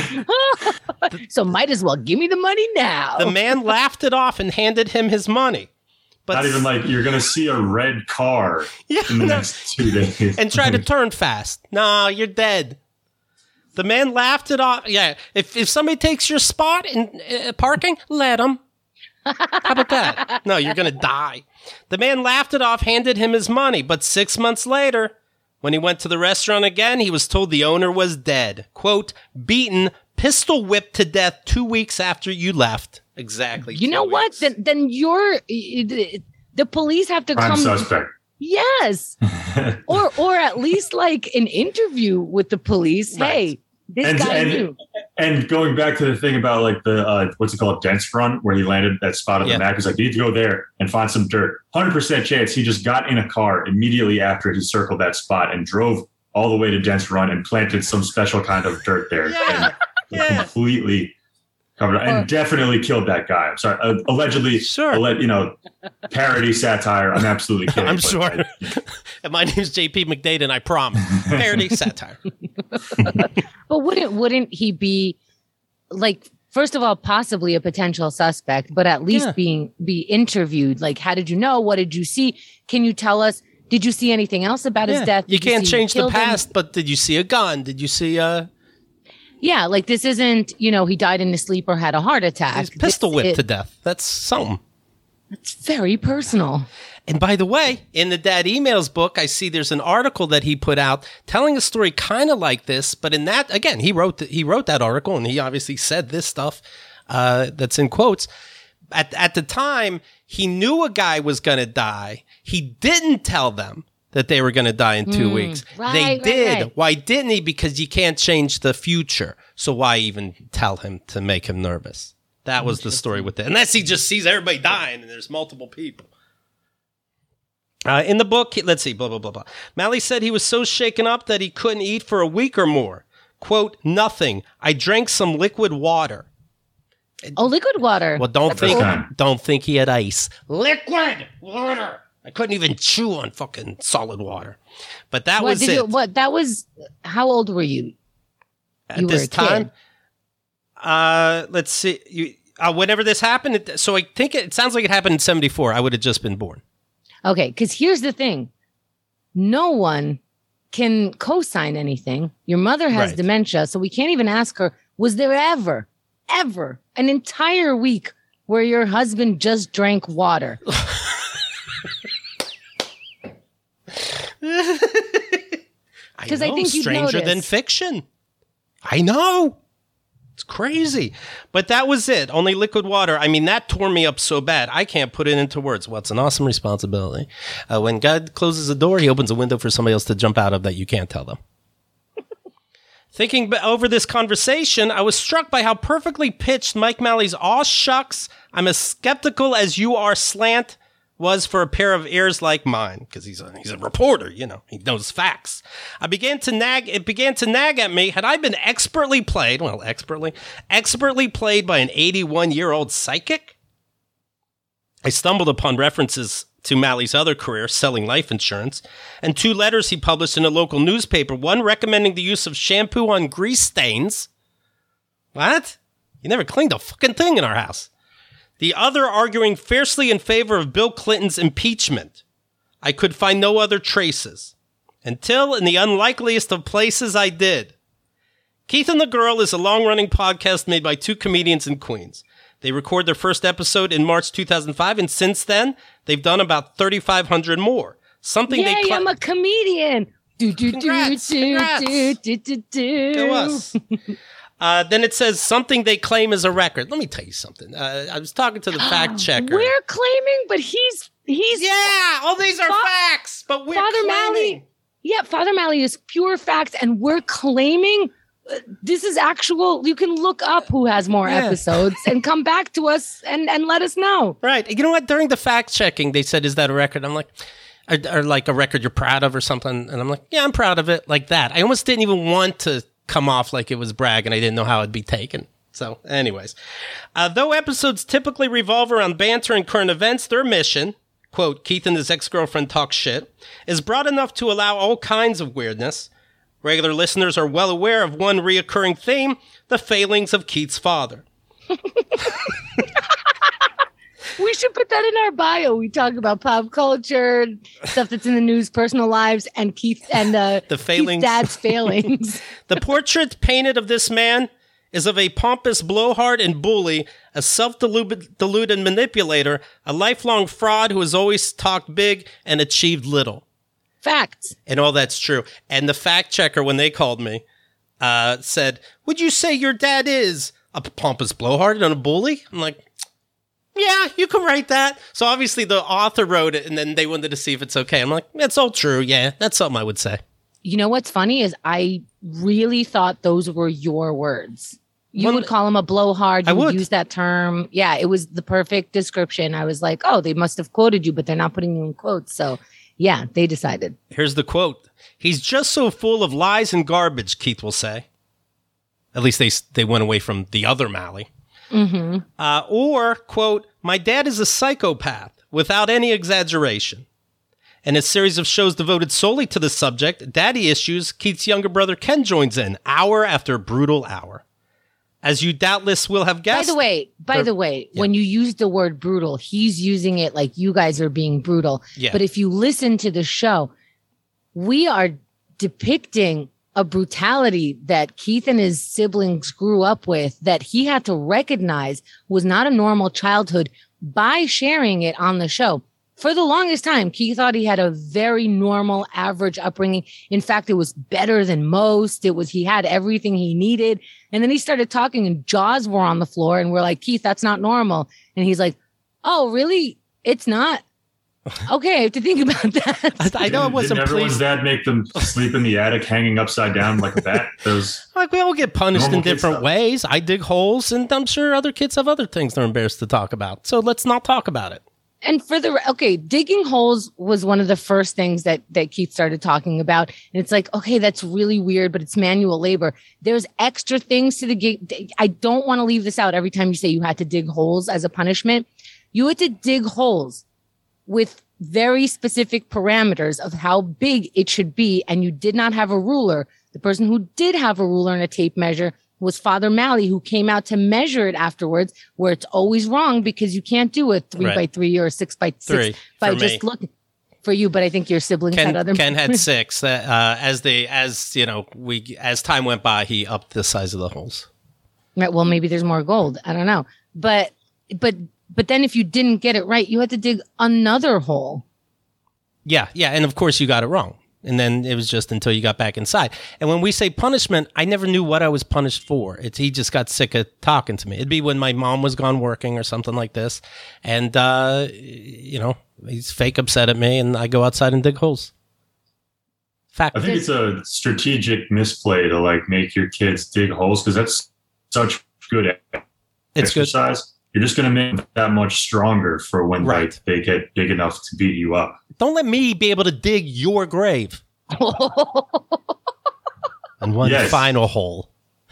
So might as well give me the money now. The man laughed it off and handed him his money. But Not even like you're going to see a red car Yeah, in the no. next two days. and try to turn fast. No, you're dead. The man laughed it off. Yeah, if if somebody takes your spot in uh, parking, let them. How about that? No, you're going to die. The man laughed it off, handed him his money. But six months later, when he went to the restaurant again, he was told the owner was dead. Quote, beaten, pistol whipped to death two weeks after you left. Exactly. You know two what? weeks. Then then you're the police have to Prime come. suspect. Yes. or or at least like an interview with the police. Right. Hey, this And, guy and, knew. and going back to the thing about like the, uh, what's it called, Dents Front, where he landed that spot on Yeah. the map. He's like, you need to go there and find some dirt. one hundred percent chance he just got in a car immediately after he circled that spot and drove all the way to Dents Run and planted some special kind of dirt there. Yeah. And Yeah. completely covered and Or- definitely killed that guy. I'm sorry. Uh, allegedly, Sure. alle- you know, parody satire. I'm absolutely kidding. I'm but sure. I- And my name's J P McDade, and I promise. Parody satire. But wouldn't wouldn't he be like first of all possibly a potential suspect, but at least Yeah. being be interviewed? Like, how did you know? What did you see? Can you tell us? Did you see anything else about his Yeah. death? You Did can't see he change the killed him? past, but did you see a gun? Did you see a Yeah, like this isn't, you know, he died in his sleep or had a heart attack. he's pistol This whipped is- to death? That's something. It's very personal. And by the way, in the Dad Emails book, I see there's an article that he put out telling a story kind of like this, but in that, again, he wrote th- he wrote that article, and he obviously said this stuff uh, that's in quotes. At at the time, he knew a guy was going to die. He didn't tell them that they were going to die in two weeks. right, they right, did. right. Why didn't he? Because you can't change the future. So why even tell him to make him nervous? That was the story with it. Unless he just sees everybody dying and there's multiple people. Uh, in the book, he- let's see, blah, blah, blah, blah. Malley said he was so shaken up that he couldn't eat for a week or more. Quote, nothing. I drank some liquid water. Oh, liquid water. Well, don't That's think, time. don't think he had ice. Liquid water. I couldn't even chew on fucking solid water. But that what was did it. you? What that was? How old were you? At you were this a kid. time, uh, let's see. You, uh, whenever this happened, it, so I think it, it sounds like it happened in seventy-four. I would have just been born. Okay, because here's the thing: no one can co-sign anything. Your mother has Right. dementia, so we can't even ask her. Was there ever, ever an entire week where your husband just drank water? Because I think you'd stranger than notice. fiction. I know. It's crazy. But that was it. Only liquid water. I mean, that tore me up so bad. I can't put it into words. Well, it's an awesome responsibility. Uh, when God closes a door, he opens a window for somebody else to jump out of that you can't tell them. Thinking b- over this conversation, I was struck by how perfectly pitched Mike Malley's "aw shucks, I'm as skeptical as you are" slant was for a pair of ears like mine, because he's a, he's a reporter, you know, he knows facts. I began to nag, it began to nag at me, had I been expertly played, well, expertly, expertly played by an eighty-one-year-old psychic? I stumbled upon references to Malley's other career, selling life insurance, and two letters he published in a local newspaper, one recommending the use of shampoo on grease stains. What? You never cleaned a fucking thing in our house. The other arguing fiercely in favor of Bill Clinton's impeachment. I could find no other traces. Until, in the unlikeliest of places, I did. Keith and the Girl is a long-running podcast made by two comedians in Queens. They record their first episode in March two thousand five, and since then, they've done about thirty-five hundred more. Something Yay, they cla- I'm a comedian. Do do do Congrats, do congrats. do do do do. Go us. Uh, then it says something they claim is a record. Let me tell you something. Uh, I was talking to the fact checker. We're claiming, but he's he's Yeah, all these are Fa- facts, but we're Father claiming. Malley. Yeah, Father Malley is pure facts, and we're claiming uh, this is actual. You can look up who has more Yeah. episodes and come back to us and and let us know. Right. You know what? During the fact checking, they said, "Is that a record?" I'm like, or, or like a record you're proud of or something. And I'm like, yeah, I'm proud of it. Like that. I almost didn't even want to come off like it was brag, and I didn't know how it'd be taken. So anyways, uh, though episodes typically revolve around banter and current events, their mission, quote, Keith and his ex-girlfriend talk shit, is broad enough to allow all kinds of weirdness. Regular listeners are well aware of one reoccurring theme, the failings of Keith's father. We should put that in our bio. We talk about pop culture, stuff that's in the news, personal lives, and Keith and uh, the failings. Keith's dad's failings. The portrait painted of this man is of a pompous blowhard and bully, a self-deluded manipulator, a lifelong fraud who has always talked big and achieved little. Facts. And all that's true. And the fact checker, when they called me, uh, said, would you say your dad is a pompous blowhard and a bully? I'm like, yeah, you can write that. So obviously the author wrote it, and then they wanted to see if it's okay. I'm like, that's all true. Yeah, that's something I would say. You know what's funny is I really thought those were your words. You Well, would call him a blowhard. You I would. would. use that term. Yeah, it was the perfect description. I was like, oh, they must have quoted you, but they're not putting you in quotes. So yeah, they decided. Here's the quote. He's just so full of lies and garbage, Keith will say. At least they they went away from the other Mally. Mm-hmm. Uh, or, quote, my dad is a psychopath without any exaggeration. In a series of shows devoted solely to the subject, Daddy Issues, Keith's younger brother Ken joins in, hour after brutal hour. As you doubtless will have guessed. By the way, by Or- the way, yeah. when you use the word brutal, he's using it like you guys are being brutal. Yeah. But if you listen to the show, we are depicting a brutality that Keith and his siblings grew up with that he had to recognize was not a normal childhood by sharing it on the show. For the longest time, Keith thought he had a very normal, average upbringing. In fact, it was better than most. It was, he had everything he needed. And then he started talking and jaws were on the floor and we're like, Keith, that's not normal. And he's like, oh, really? It's not? Okay, I have to think about that. I know I Didn't- wasn't Didn't everyone's pleased. dad make them sleep in the attic, hanging upside down like a bat? Those Like, we all get punished Normal in kid different stuff. ways. I dig holes, and I'm sure other kids have other things they're embarrassed to talk about. So let's not talk about it. And for the, okay, digging holes was one of the first things that, that Keith started talking about. And it's like, okay, that's really weird, but it's manual labor. There's extra things to the gig. I don't want to leave this out every time you say you had to dig holes as a punishment. You had to dig holes with very specific parameters of how big it should be. And you did not have a ruler. The person who did have a ruler and a tape measure was Father Mally, who came out to measure it afterwards, where it's always wrong because you can't do a three Right. by three or a six by six Three, by for just me. looking for you. But I think your siblings had Ken, other. Ken had six. That uh, as they as you know we as time went by, he upped the size of the holes. Right, well, maybe there's more gold. I don't know. But but but then if you didn't get it right, you had to dig another hole. Yeah, yeah, and of course you got it wrong. And then it was just until you got back inside. And when we say punishment, I never knew what I was punished for. It's he just got sick of talking to me. It'd be when my mom was gone working or something like this, and uh, you know he's fake upset at me, and I go outside and dig holes. Fact. I think it's a strategic misplay to like make your kids dig holes because that's such good It's good. exercise. You're just going to make them that much stronger for when Right. like they get big enough to beat you up. Don't let me be able to dig your grave. And one Yes. final hole.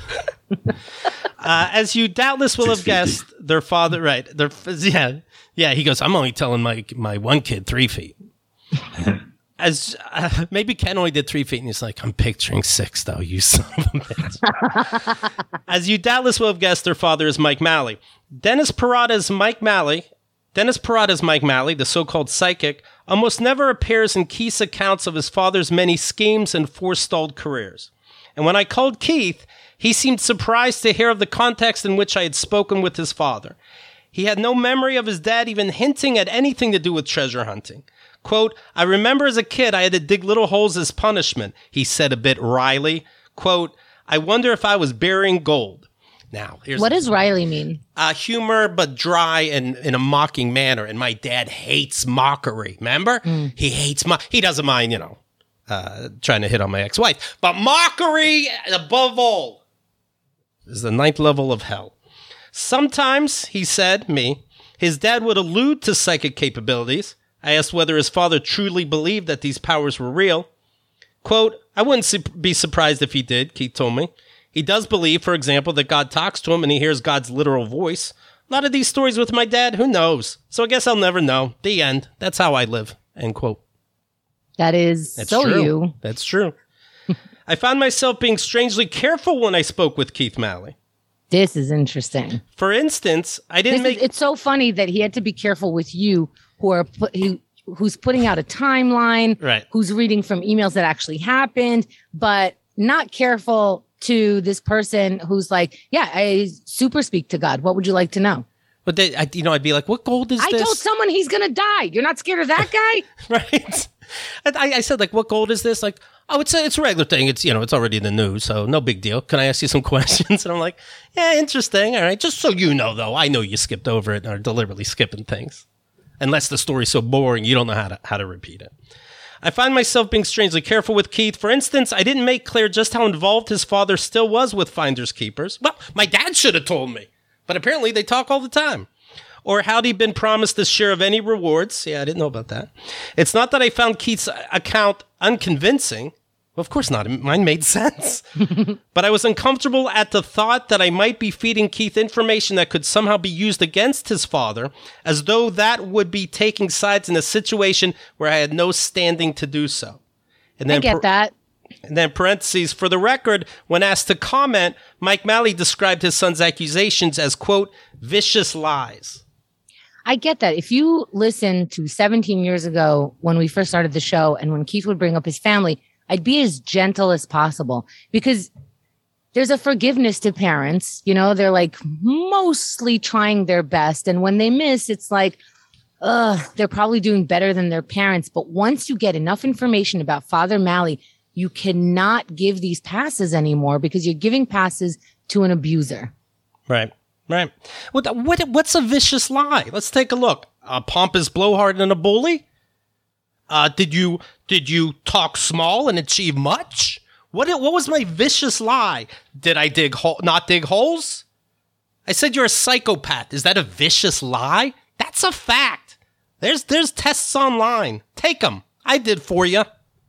uh, as you doubtless will have Six feet guessed, their father, right? Their yeah, yeah. He goes, I'm only telling my my one kid three feet. As uh, maybe Ken only did three feet, and he's like, I'm picturing six, though. You son of a bitch. As you doubtless will have guessed, their father is Mike Malley. Dennis Parada's Mike Malley. Dennis Parada's Mike Malley, the so-called psychic, almost never appears in Keith's accounts of his father's many schemes and forestalled careers. And when I called Keith, he seemed surprised to hear of the context in which I had spoken with his father. He had no memory of his dad even hinting at anything to do with treasure hunting. Quote, I remember as a kid I had to dig little holes as punishment, he said a bit wryly. Quote, I wonder if I was burying gold. Now, here's What does Riley mean? uh, humor, but dry and in a mocking manner. And my dad hates mockery. Remember? He hates mo- He doesn't mind, you know, uh, trying to hit on my ex-wife. But mockery, above all, is the ninth level of hell. Sometimes, he said, me, his dad would allude to psychic capabilities. I asked whether his father truly believed that these powers were real. Quote, I wouldn't su- be surprised if he did, Keith told me. He does believe, for example, that God talks to him and he hears God's literal voice. A lot of these stories with my dad, who knows? So I guess I'll never know. The end. That's how I live. End quote. That is That's so true. you. That's true. I found myself being strangely careful when I spoke with Keith Malley. This is interesting. For instance, I didn't This make... is, it's so funny that he had to be careful with you, who are put, who, who's putting out a timeline, Right. who's reading from emails that actually happened, but not careful to this person who's like, yeah, I super speak to God. What would you like to know? But they, I, you know, I'd be like, what gold is I this? told someone he's going to die. You're not scared of that guy? Right. I, I said, like, what gold is this? Like, oh, it's a, it's a regular thing. It's, you know, it's already in the news, so no big deal. Can I ask you some questions? And I'm like, yeah, interesting. All right. Just so you know, though, I know you skipped over it and are deliberately skipping things. Unless the story's so boring, you don't know how to how to repeat it. I find myself being strangely careful with Keith. For instance, I didn't make clear just how involved his father still was with Finders Keepers. Well, my dad should have told me, but apparently they talk all the time. Or had he been promised a share of any rewards? Yeah, I didn't know about that. It's not that I found Keith's account unconvincing. Well, of course not. Mine made sense. But I was uncomfortable at the thought that I might be feeding Keith information that could somehow be used against his father, as though that would be taking sides in a situation where I had no standing to do so. And then I get par- that. And then parentheses, for the record, when asked to comment, Mike Malley described his son's accusations as, quote, vicious lies. I get that. If you listen to seventeen years ago when we first started the show and when Keith would bring up his family, I'd be as gentle as possible because there's a forgiveness to parents. You know, they're like mostly trying their best. And when they miss, it's like, ugh, they're probably doing better than their parents. But once you get enough information about Father Malley, you cannot give these passes anymore because you're giving passes to an abuser. Right. Right. What, what, what's a vicious lie? Let's take a look. A pompous blowhard and a bully? Uh, did you did you talk small and achieve much? What what was my vicious lie? Did I dig ho- not dig holes? I said you're a psychopath. Is that a vicious lie? That's a fact. There's there's tests online. Take them. I did for you.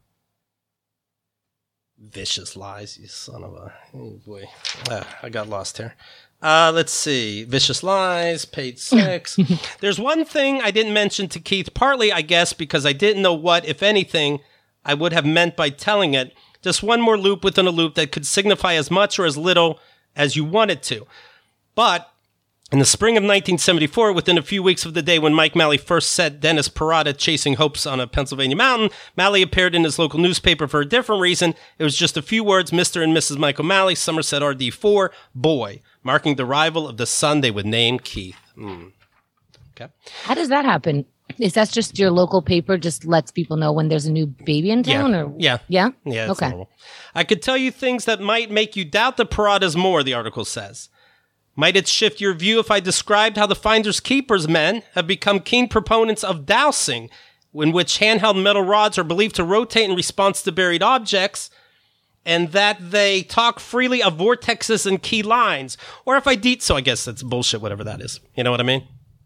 Vicious lies, you son of a... Oh, boy. Ah, I got lost here. Uh, let's see. Vicious lies, page six. There's one thing I didn't mention to Keith, partly, I guess, because I didn't know what, if anything, I would have meant by telling it. Just one more loop within a loop that could signify as much or as little as you wanted to. But in the spring of nineteen seventy-four, within a few weeks of the day when Mike Malley first set Dennis Parada chasing hopes on a Pennsylvania mountain, Malley appeared in his local newspaper for a different reason. It was just a few words, Mister and Missus Michael Malley, Somerset R D four, boy, marking the arrival of the son they would name Keith. Mm. Okay. How does that happen? Is that just your local paper just lets people know when there's a new baby in town? Yeah. Or Yeah. Yeah? Yeah, it's okay. normal. I could tell you things that might make you doubt the Paradas more, the article says. Might it shift your view if I described how the Finders Keepers men have become keen proponents of dowsing, in which handheld metal rods are believed to rotate in response to buried objects, and that they talk freely of vortexes and key lines? Or if I de- so I guess that's bullshit, whatever that is. You know what I mean?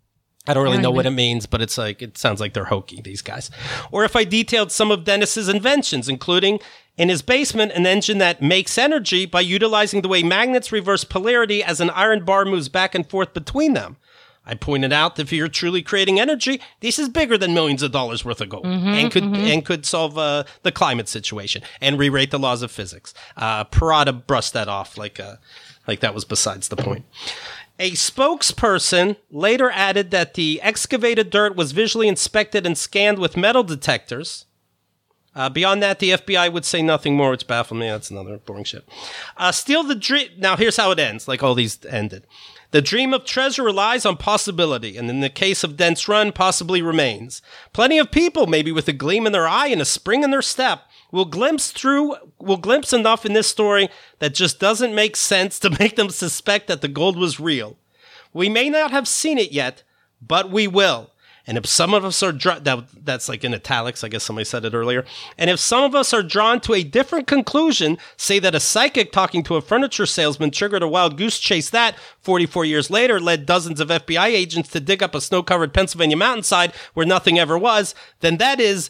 I don't really know what it means, but it's like, it sounds like they're hokey, these guys. Or if I detailed some of Dennis's inventions, including in his basement, an engine that makes energy by utilizing the way magnets reverse polarity as an iron bar moves back and forth between them. I pointed out that if you're truly creating energy, this is bigger than millions of dollars worth of gold, Mm-hmm, and could mm-hmm. and could solve uh, the climate situation and rewrite the laws of physics. Uh, Parada brushed that off like uh, like that was besides the point. A spokesperson later added that the excavated dirt was visually inspected and scanned with metal detectors. Uh, beyond that, the F B I would say nothing more, which baffled me. That's another boring shit. Uh, steal the dream. Now, here's how it ends, like all these ended. The dream of treasure relies on possibility, and in the case of Dents Run, possibly remains. Plenty of people, maybe with a gleam in their eye and a spring in their step, will glimpse through, will glimpse enough in this story that just doesn't make sense to make them suspect that the gold was real. We may not have seen it yet, but we will. And if some of us are drawn, that, that's like in italics, I guess somebody said it earlier. And if some of us are drawn to a different conclusion, say that a psychic talking to a furniture salesman triggered a wild goose chase that, forty-four years later, led dozens of F B I agents to dig up a snow-covered Pennsylvania mountainside where nothing ever was, then that is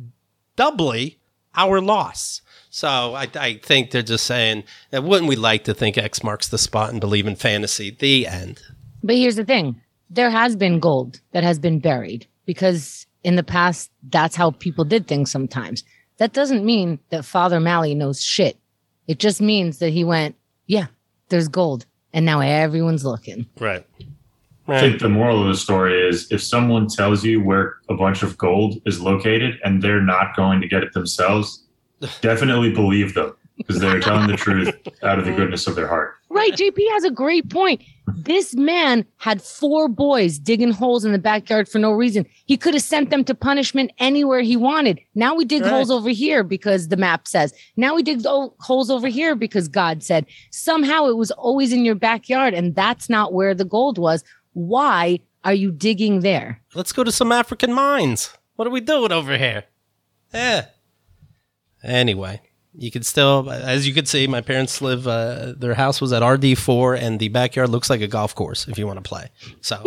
doubly our loss. So I, I think they're just saying, that wouldn't we like to think X marks the spot and believe in fantasy? The end. But here's the thing. There has been gold that has been buried because in the past, that's how people did things sometimes. That doesn't mean that Father Malley knows shit. It just means that he went, yeah, there's gold. And now everyone's looking. Right. I think the moral of the story is if someone tells you where a bunch of gold is located and they're not going to get it themselves, definitely believe them because they're telling the truth out of the goodness of their heart. Right. J P has a great point. This man had four boys digging holes in the backyard for no reason. He could have sent them to punishment anywhere he wanted. Now we dig Right. holes over here because the map says. Now we dig o- holes over here because God said. Somehow it was always in your backyard, and that's not where the gold was. Why are you digging there? Let's go to some African mines. What are we doing over here? Yeah. Anyway, you can still, as you can see, my parents live, uh, their house was at R D four, and the backyard looks like a golf course if you want to play. So,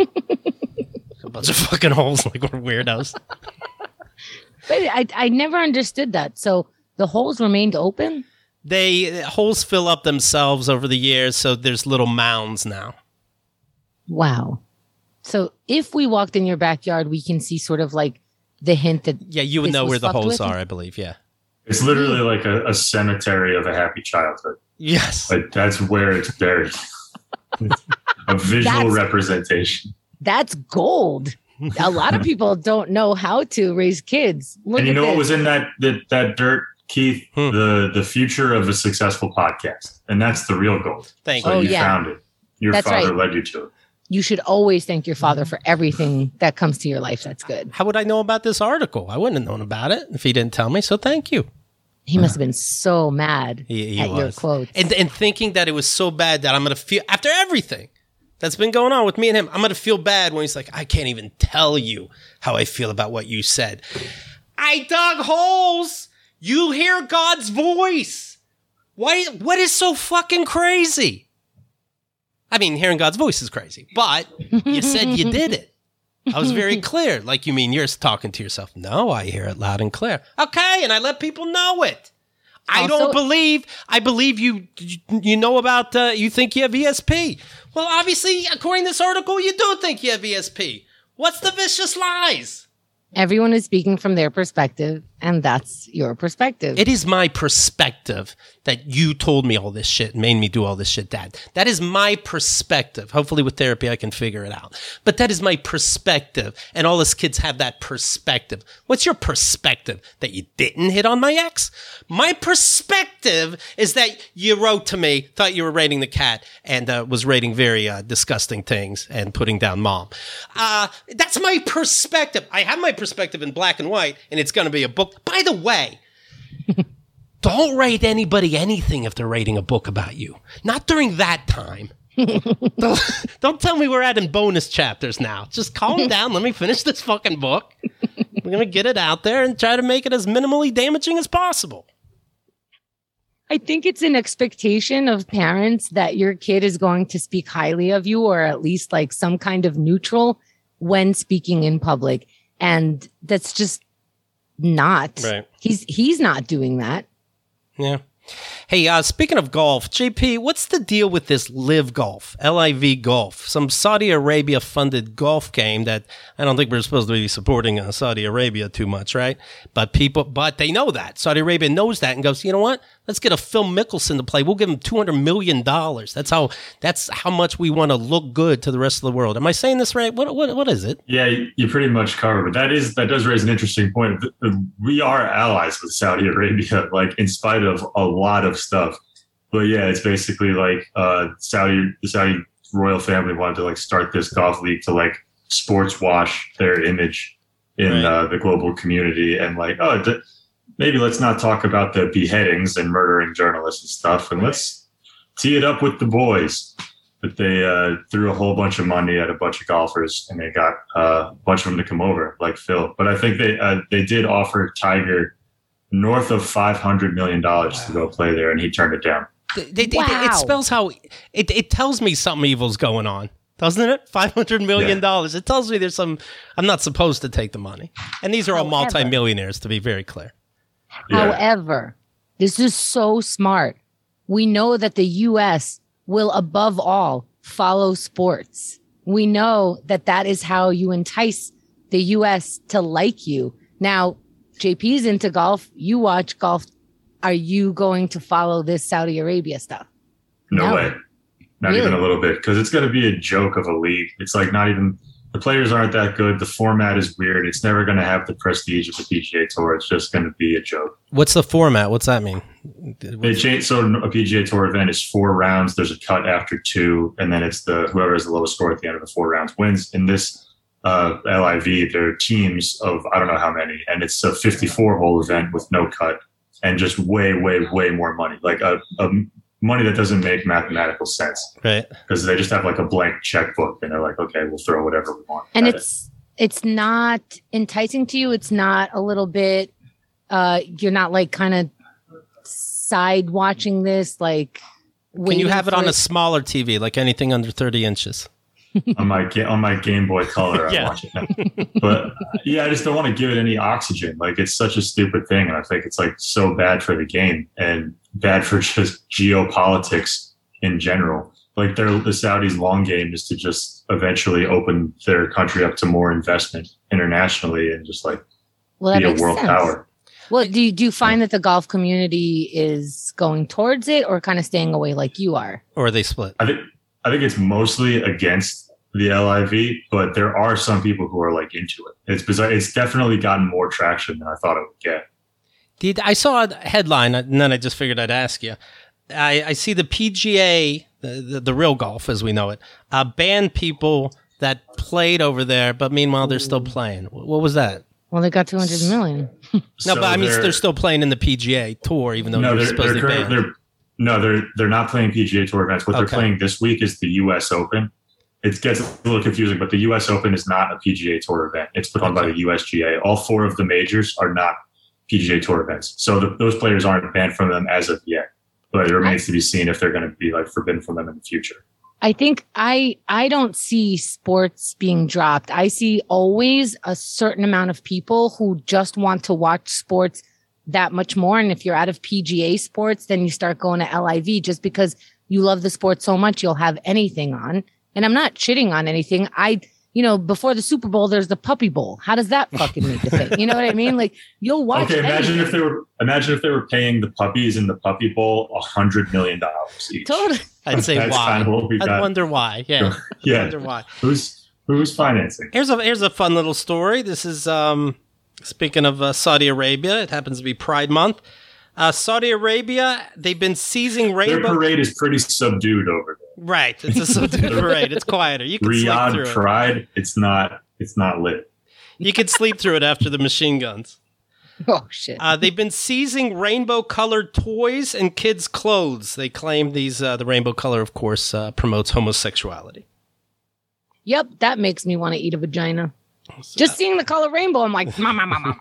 a bunch of fucking holes like we're weirdos. But I, I never understood that. So the holes remained open? They, holes fill up themselves over the years, so there's little mounds now. Wow. So if we walked in your backyard, we can see sort of like the hint that Yeah, you would this know was where the fucked holes with? are, I believe, yeah. It's literally like a, a cemetery of a happy childhood. Yes. Like that's where it's buried. A visual That's- representation. That's gold. A lot of people don't know how to raise kids. Look And you at know what this. was in that that, that dirt, Keith? Hmm. The the future of a successful podcast. And that's the real gold. Thank So Oh, you yeah. found it. Your That's father right. led you to it. You should always thank your father for everything that comes to your life. That's good. How would I know about this article? I wouldn't have known about it if he didn't tell me, so thank you. He must have been so mad He, he at your was. quotes. And, and thinking that it was so bad that I'm going to feel, after everything that's been going on with me and him, I'm going to feel bad when he's like, I can't even tell you how I feel about what you said. I dug holes. You hear God's voice. Why? What is so fucking crazy? I mean, hearing God's voice is crazy, but you said you did it. I was very clear. Like, you mean you're talking to yourself? No, I hear it loud and clear. Okay, and I let people know it. I Also- don't believe, I believe you, you know about, uh, you think you have E S P. Well, obviously, according to this article, you do think you have E S P. What's the vicious lies? Everyone is speaking from their perspective, and that's your perspective. It is my perspective that you told me all this shit and made me do all this shit, Dad. That is my perspective. Hopefully with therapy I can figure it out. But that is my perspective. And all us kids have that perspective. What's your perspective? That you didn't hit on my ex? My perspective is that you wrote to me, thought you were rating the cat, and uh, was rating very uh, disgusting things and putting down mom. Uh, that's my perspective. I have my perspective in black and white, and it's going to be a book. By the way, don't rate anybody anything if they're rating a book about you. Not during that time. don't, don't tell me we're adding bonus chapters now. Just calm down. Let me finish this fucking book. We're going to get it out there and try to make it as minimally damaging as possible. I think it's an expectation of parents that your kid is going to speak highly of you, or at least like some kind of neutral when speaking in public. And that's just not. Right. He's he's not doing that. Yeah. Hey, uh, speaking of golf, J P, what's the deal with this Live Golf, L I V Golf, some Saudi Arabia funded golf game that I don't think we're supposed to be supporting uh, Saudi Arabia too much, right? But people, but they know that. Saudi Arabia knows that and goes, you know what? Let's get a Phil Mickelson to play. We'll give him two hundred million dollars. That's how, that's how much we want to look good to the rest of the world. Am I saying this right? What, what, what is it? Yeah, you you pretty much covered, but that is that does raise an interesting point. Th- th- We are allies with Saudi Arabia, like in spite of a lot of stuff. But yeah, it's basically like uh, Saudi, the Saudi royal family wanted to like start this golf league to like sports wash their image in Right. uh, the global community, and like, oh, th- maybe let's not talk about the beheadings and murdering journalists and stuff, and let's tee it up with the boys. But they uh, threw a whole bunch of money at a bunch of golfers, and they got uh, a bunch of them to come over, like Phil. But I think they uh, they did offer Tiger north of five hundred million dollars to go play there, and he turned it down. They, they, they- Wow. it spells how, it, it tells me something evil's going on. Doesn't it? five hundred million dollars. It tells me there's some, I'm not supposed to take the money. And these are all However- multimillionaires, to be very clear. Yeah. However, this is so smart. We know that the U S will, above all, follow sports. We know that that is how you entice the U S to like you. Now, J P's into golf. You watch golf are you going to follow this Saudi Arabia stuff? No, No. way. Not Really? even a little bit. Because it's going to be a joke of a league. It's like not even, the players aren't that good. The format is weird. It's never going to have the prestige of the P G A Tour. It's just going to be a joke. What's the format? What's that mean? They change, so a P G A Tour event is four rounds. There's a cut after two, and then it's the whoever has the lowest score at the end of the four rounds wins. In this uh, L I V, there are teams of I don't know how many, and it's a fifty-four hole event with no cut and just way, way, way more money. Like a, a money that doesn't make mathematical sense, Right. because they just have like a blank checkbook, and they're like, okay, we'll throw whatever we want. And at it's it's not enticing to you. It's not a little bit. Uh, you're not like kind of side watching this. Like, Can you have it on a a? smaller T V, like anything under thirty inches? it. on my ga- on my Game Boy Color. Yeah. I watch it. But yeah, I just don't want to give it any oxygen. Like it's such a stupid thing, and I think it's like so bad for the game and bad for just geopolitics in general. Like they're, the Saudis' long game is to just eventually open their country up to more investment internationally and just like Well, that be a makes world sense. power. Well, do you, do you find that the golf community is going towards it or kind of staying away like you are? Or are they split? I think I think it's mostly against the L I V, but there are some people who are like into it. It's bizarre. It's definitely gotten more traction than I thought it would get. Did I saw a headline, and then I just figured I'd ask you. I, I see the P G A, the, the, the real golf as we know it, uh, banned people that played over there, but meanwhile they're still playing. What was that? Well, they got two hundred million. No, So but I mean they're- they're still playing in the P G A Tour, even though no, they're they're, they're, supposedly current- banned. they're no, they're they're not playing P G A Tour events. What Okay. they're playing this week is the U S Open. It gets a little confusing, but the U S Open is not a P G A Tour event. It's put on by Okay. the U S G A. All four of the majors are not P G A Tour events, so the, those players aren't banned from them as of yet. But it remains to be seen if they're going to be like forbidden from them in the future. I think I I don't see sports being dropped. I see always a certain amount of people who just want to watch sports that much more. And if you're out of P G A sports, then you start going to L I V just because you love the sport so much, you'll have anything on. And I'm not shitting on anything. I, you know, before the Super Bowl, there's the Puppy Bowl. How does that fucking make a thing? You know what I mean? Like you'll watch. Okay, imagine anything. if they were imagine if they were paying the puppies in the Puppy Bowl a hundred million dollars each. Totally. I'd say That's why. kind of what we I'd got. wonder why. Yeah. I Yeah, wonder why. who's who's financing? Here's a here's a fun little story. This is um, speaking of uh, Saudi Arabia. It happens to be Pride Month. Uh, Saudi Arabia, they've been seizing Their rainbow. parade is pretty subdued over there. Right, it's a subdued parade. It's quieter. You can sleep Riyadh through it. Pride, it's not it's not lit. You could sleep through it after the machine guns. Oh shit. Uh, they've been seizing rainbow-colored toys and kids' clothes. They claim these uh, the rainbow color, of course, uh, promotes homosexuality. Yep, that makes me want to eat a vagina. Just seeing the color rainbow, I'm like, mama, mama.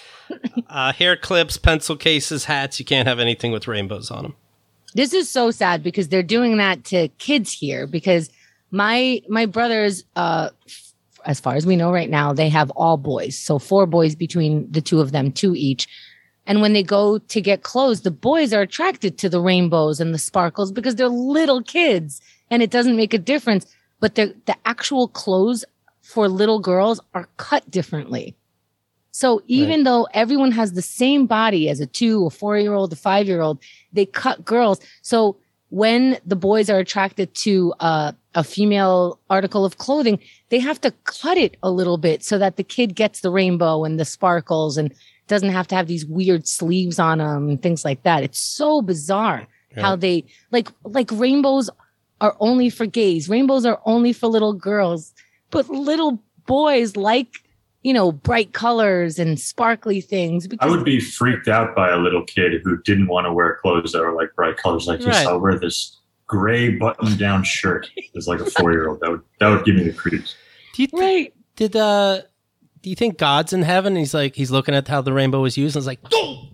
Uh, hair clips, pencil cases, hats. You can't have anything with rainbows on them. This is so sad because they're doing that to kids here. Because my my brothers, uh, f- as far as we know right now, they have all boys. So four boys between the two of them, two each. And when they go to get clothes, the boys are attracted to the rainbows and the sparkles because they're little kids, and it doesn't make a difference. But the the actual clothes for little girls are cut differently. So even Right. though everyone has the same body as a two, a four-year-old, a five-year-old, they cut girls. So when the boys are attracted to uh, a female article of clothing, they have to cut it a little bit so that the kid gets the rainbow and the sparkles and doesn't have to have these weird sleeves on them and things like that. It's so bizarre how Yeah. they like like rainbows are only for gays. Rainbows are only for little girls, but little boys like, you know, bright colors and sparkly things. I Because would be freaked out by a little kid who didn't want to wear clothes that were like bright colors. Like, yes, Right. I'll wear this gray button-down shirt as like a four-year-old. That would that would give me the creeps. Do you th- right. did uh do you think God's in heaven? And he's like he's looking at how the rainbow was used and he's like, oh,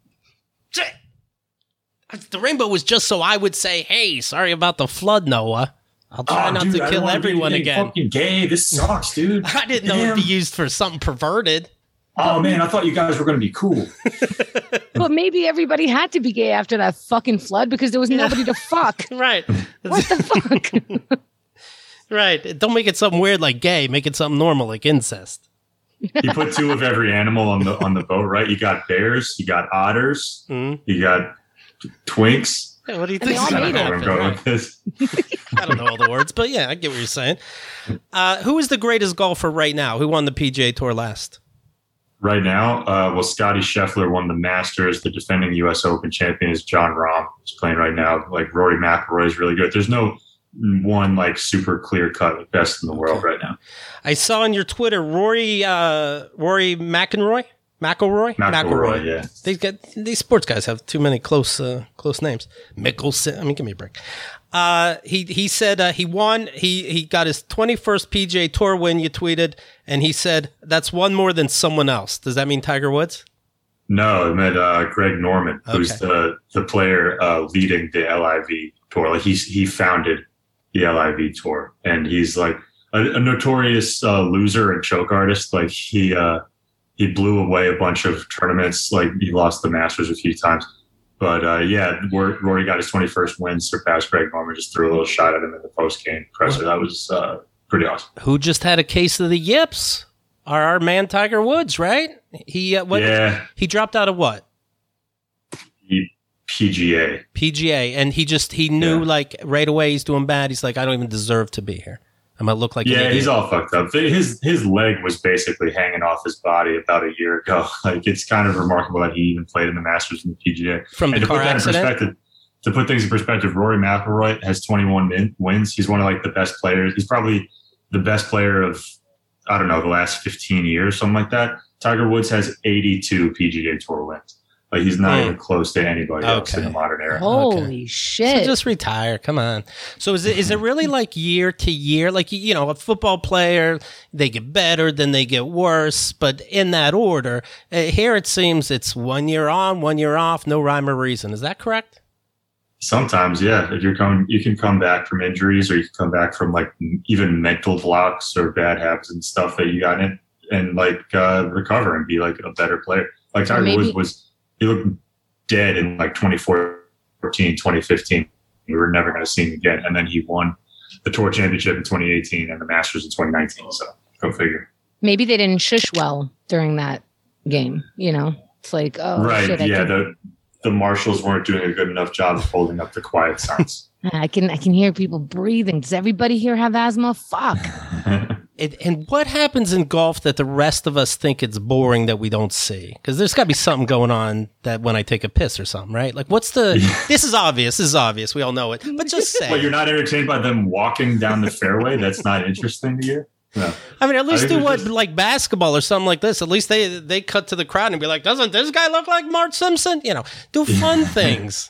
shit. The rainbow was just so I would say, hey, sorry about the flood, Noah. I'll try Oh, not dude, to I don't kill wanna be everyone any again. Fucking gay. This sucks, dude. I didn't know Damn. it'd be used for something perverted. Oh man, I thought you guys were going to be cool. But maybe everybody had to be gay after that fucking flood because there was nobody to fuck. Right. What the fuck? Right. Don't make it something weird like gay. Make it something normal like incest. He put two of every animal on the on the boat, right? You got bears, you got otters, Mm. you got twinks. Yeah, what do you And think? they all I don't made know it. where I'm going with this. I don't know all the words, but yeah, I get what you're saying. Uh, who is the greatest golfer right now? Who won the P G A Tour last? Right now, uh, well, Scotty Scheffler won the Masters. The defending U S Open champion is John Rahm. He's playing right now. Like Rory McIlroy is really good. There's no one like super clear cut best in the world right now. I saw on your Twitter Rory uh, Rory McIlroy. McIlroy. McIlroy, yeah. They get these sports guys have too many close uh, close names. Mickelson. I mean, give me a break. Uh, he he said uh, he won. He he got his twenty-first P G A Tour win. You tweeted, and he said that's one more than someone else. Does that mean Tiger Woods? No, I meant uh, Greg Norman, who's Okay. the the player uh, leading the L I V tour. Like he's he founded the L I V tour, and he's like a, a notorious uh, loser and choke artist. Like he uh, he blew away a bunch of tournaments. Like he lost the Masters a few times. But uh, yeah, Rory got his twenty-first win, surpassed Greg Norman, just threw a little shot at him in the post-game presser. That was uh, pretty awesome. Who just had a case of the yips? Our, our man Tiger Woods, right? He uh, what, Yeah. He dropped out of what? He, P G A. P G A, and he just he knew Yeah. like right away he's doing bad. He's like, I don't even deserve to be here. I'm gonna look like an Yeah, idiot. he's all fucked up. His his leg was basically hanging off his body about a year ago. Like it's kind of remarkable that he even played in the Masters and the P G A. From the and to car put that accident? in perspective, to put things in perspective, Rory McIlroy has twenty-one min- wins. He's one of like the best players. He's probably the best player of I don't know the last fifteen years, something like that. Tiger Woods has eighty-two P G A Tour wins. Like he's not Hmm. even close to anybody else Okay. in the modern era. Holy So shit. just retire. Come on. So is it is it really like year to year? Like you know, a football player, they get better, then they get worse, but in that order. Uh, here it seems it's one year on, one year off, no rhyme or reason. Is that correct? Sometimes, yeah. If you're coming, you can come back from injuries, or you can come back from like even mental blocks or bad habits and stuff that you got in, and like uh, recover and be like a better player. Like Tiger Maybe- Woods was, he looked dead in like twenty fourteen, twenty fifteen. We were never going to see him again, and then he won the Tour Championship in twenty eighteen and the Masters in twenty nineteen. So go figure. Maybe they didn't shush well during that game. You know, it's like, oh, right? shit, I yeah. can, The the marshals weren't doing a good enough job of holding up the quiet signs. I can, I can hear people breathing. Does everybody here have asthma? Fuck. It, and what happens in golf that the rest of us think it's boring that we don't see? Because there's got to be something going on that when I take a piss or something, right? Like, what's the? This is obvious. This is obvious. We all know it. But just say. Well, you're not entertained by them walking down the fairway? That's not interesting to you? No. I mean, at least I think do it's what just- like basketball or something like this. At least they they cut to the crowd and be like, "Doesn't this guy look like Mark Simpson?" You know, do fun things.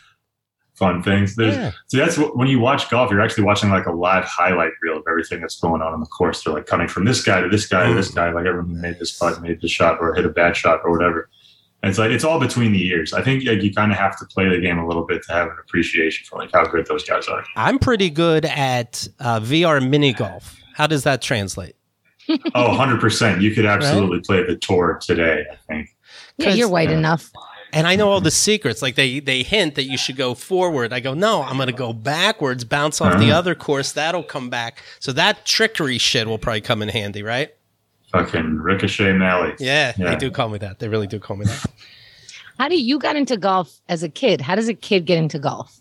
Fun things. There's, Yeah. See, that's what, when you watch golf, you're actually watching like a live highlight reel of everything that's going on on the course. They're like cutting from this guy to this guy to this guy. Like everyone made this putt, made this shot, or hit a bad shot, or whatever. And it's like it's all between the ears. I think like, you kind of have to play the game a little bit to have an appreciation for like how good those guys are. I'm pretty good at uh, V R mini golf. How does that translate? Oh, one hundred percent. You could absolutely play the tour today, I think. Yeah, you're white yeah. enough. And I know all the secrets. Like they they hint that you should go forward. I go, no, I'm going to go backwards, bounce off the Uh-huh. other course. That'll come back. So that trickery shit will probably come in handy, right? Fucking Ricochet Malley. Yeah, Yeah. they do call me that. They really do call me that. How do you got into golf as a kid? How does a kid get into golf?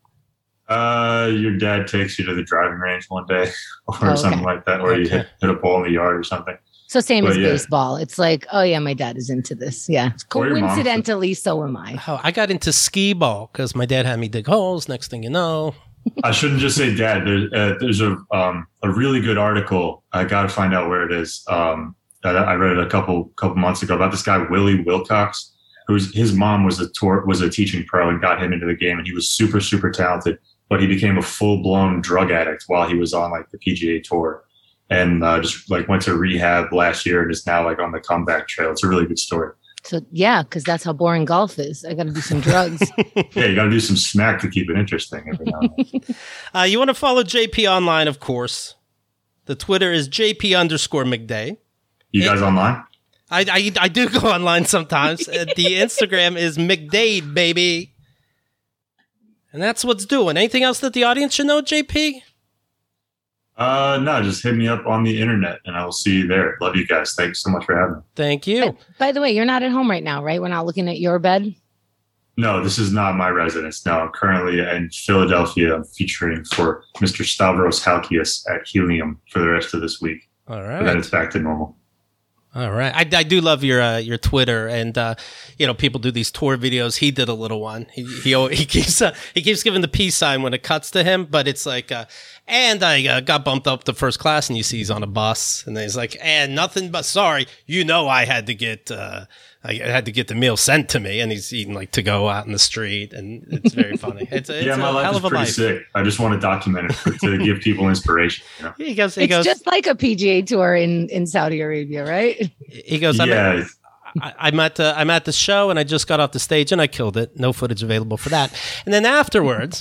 Uh, your dad takes you to the driving range one day, or Oh, okay. something like that, or you Okay. hit, hit a ball in the yard or something. So same Well, as yeah. baseball. It's like, oh yeah, my dad is into this. Yeah. Or your mom. Coincidentally, so am I. Oh, I got into skee ball because my dad had me dig holes. Next thing you know, I shouldn't just say dad. There's uh, there's a um a really good article. I got to find out where it is. Um, that I read it a couple couple months ago about this guy Willie Wilcox, who's his mom was a tour was a teaching pro and got him into the game, and he was super super talented, but he became a full blown drug addict while he was on like the P G A tour, and uh, just like went to rehab last year and is now like on the comeback trail. It's a really good story. So yeah, because that's how boring golf is. I got to do some drugs. Yeah, you got to do some smack to keep it interesting every now and then. uh, you want to follow J P online, of course. The Twitter is J P underscore McDay. You guys online? I, I, I do go online sometimes. Uh, the Instagram is McDade, baby. And that's what's doing. Anything else that the audience should know, J P? Uh, no, just hit me up on the internet and I will see you there. Love you guys. Thanks so much for having me. Thank you. By, by the way, you're not at home right now, right? We're not looking at your bed. No, this is not my residence. No, I'm currently in Philadelphia. I'm featuring for Mister Stavros Halkias at Helium for the rest of this week. All right. But then it's back to normal. All right. I, I do love your uh, your Twitter, and uh, you know, people do these tour videos. He did a little one. He he, he keeps uh, he keeps giving the peace sign when it cuts to him, but it's like, uh, and I uh, got bumped up to first class, and you see he's on a bus, and then he's like, and nothing but sorry, you know, I had to get uh, I had to get the meal sent to me, and he's eating like to go out in the street, and it's very funny. It's, it's yeah, my a life hell is of a pretty life. sick. I just want to document it to give people inspiration. You know? He goes, he It's goes, just like a P G A tour in, in Saudi Arabia, right? he goes, I'm Yeah. at, I, I'm at the I'm at the show, and I just got off the stage, and I killed it. No footage available for that. And then afterwards,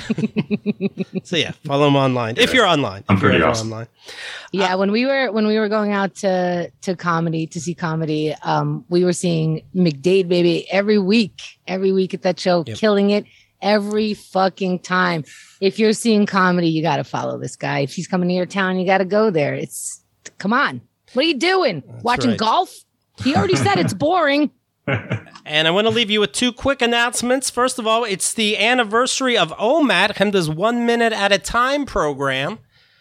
so yeah, follow him online if you're online. I'm if you're pretty ever awesome. online. Yeah, when we were when we were going out to to comedy to see comedy, um, we were seeing McDade baby every week, every week at that show, Yep. killing it every fucking time. If you're seeing comedy, you got to follow this guy. If he's coming to your town, you got to go there. It's come on, what are you doing? Watching right. golf? He already said it's boring. And I want to leave you with two quick announcements. First of all, it's the anniversary of O M A T, Hemda's One Minute at a Time program.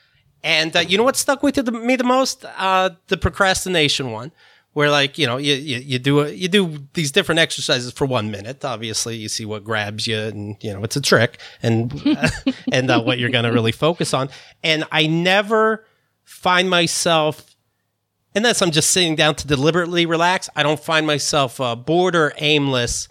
And uh, you know what stuck with the, me the most? Uh, the procrastination one, where like, you know, you, you, you do a, you do these different exercises for one minute. Obviously, you see what grabs you, and you know it's a trick, and uh, and uh, what you're going to really focus on. And I never find myself, unless I'm just sitting down to deliberately relax, I don't find myself uh, bored or aimless.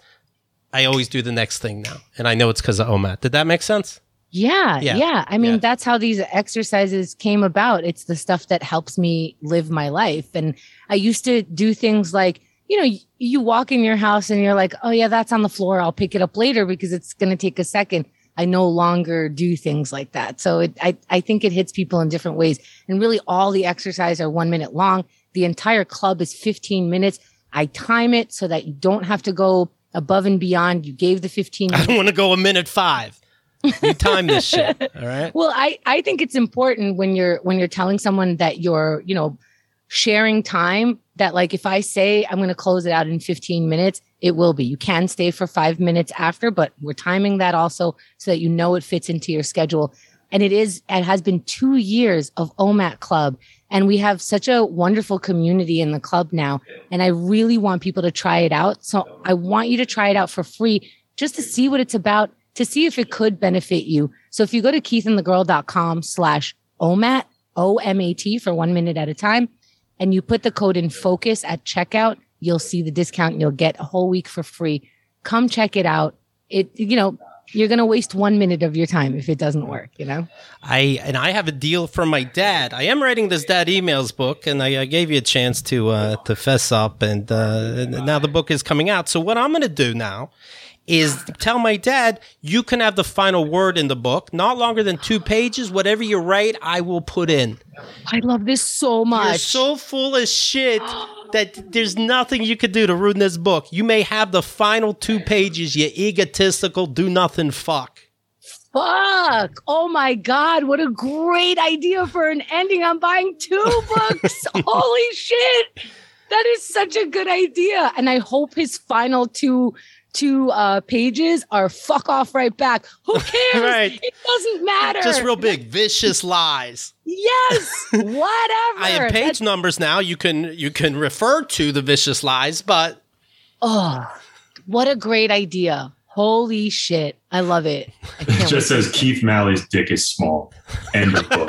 I always do the next thing now, and I know it's because of O M A T. Did that make sense? Yeah, Yeah. yeah. I mean, Yeah. that's how these exercises came about. It's the stuff that helps me live my life. And I used to do things like, you know, y- you walk in your house and you're like, oh, yeah, that's on the floor. I'll pick it up later because it's going to take a second. I no longer do things like that. So it, I, I think it hits people in different ways. And really, all the exercises are one minute long. The entire club is fifteen minutes. I time it so that you don't have to go above and beyond. You gave the fifteen I minutes. don't want to go a minute five. You time this shit, all right? Well, I, I think it's important when you're when you're telling someone that you're, you know, sharing time, that like if I say I'm going to close it out in fifteen minutes, it will be. You can stay for five minutes after, but we're timing that also so that you know it fits into your schedule. And it is, it has been two years of O M A T Club. And we have such a wonderful community in the club now. And I really want people to try it out. So I want you to try it out for free just to see what it's about, to see if it could benefit you. So if you go to keithandthegirl.com slash OMAT, O M A T for one minute at a time, and you put the code in focus at checkout, you'll see the discount and you'll get a whole week for free. Come check it out. It, you know, you're going to waste one minute of your time if it doesn't work, you know? I and I have a deal from my dad. I am writing this Dad Emails book, and I, I gave you a chance to uh, to fess up, and uh, now the book is coming out. So what I'm going to do now is tell my dad, you can have the final word in the book, not longer than two pages. Whatever you write, I will put in. I love this so much. You're so full of shit that there's nothing you could do to ruin this book. You may have the final two pages, you egotistical, do nothing fuck. Fuck. Oh my God. What a great idea for an ending. I'm buying two books. Holy shit. That is such a good idea. And I hope his final two two uh, pages are fuck off right back. Who cares? Right. It doesn't matter. Just real big, vicious lies. Yes. Whatever. I have page That's- numbers now. You can you can refer to the vicious lies, but Oh, what a great idea. Holy shit. I love it. I It can't just wait. says Keith Malley's dick is small. End of book.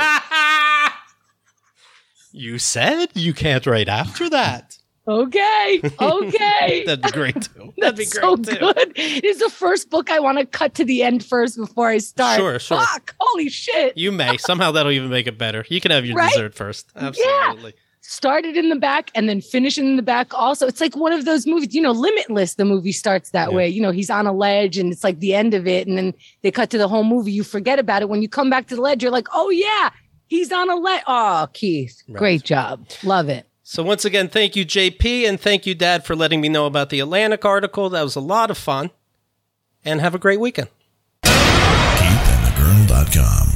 you said you can't write after that. Okay. Okay. That'd be great too. That'd be That's great so too. good. It's the first book I want to cut to the end first before I start. Sure, sure. Fuck. Holy shit. You may. Somehow that'll even make it better. You can have your Right? dessert first. Absolutely. Started in the back and then finish in the back also. It's like one of those movies, you know, Limitless, the movie starts that Yeah. way. You know, he's on a ledge and it's like the end of it. And then they cut to the whole movie. You forget about it. When you come back to the ledge, you're like, oh yeah, he's on a ledge. Oh, Keith, Right. great job. Love it. So once again, thank you, J P, and thank you, Dad, for letting me know about the Atlantic article. That was a lot of fun. And have a great weekend. keith and the girl dot com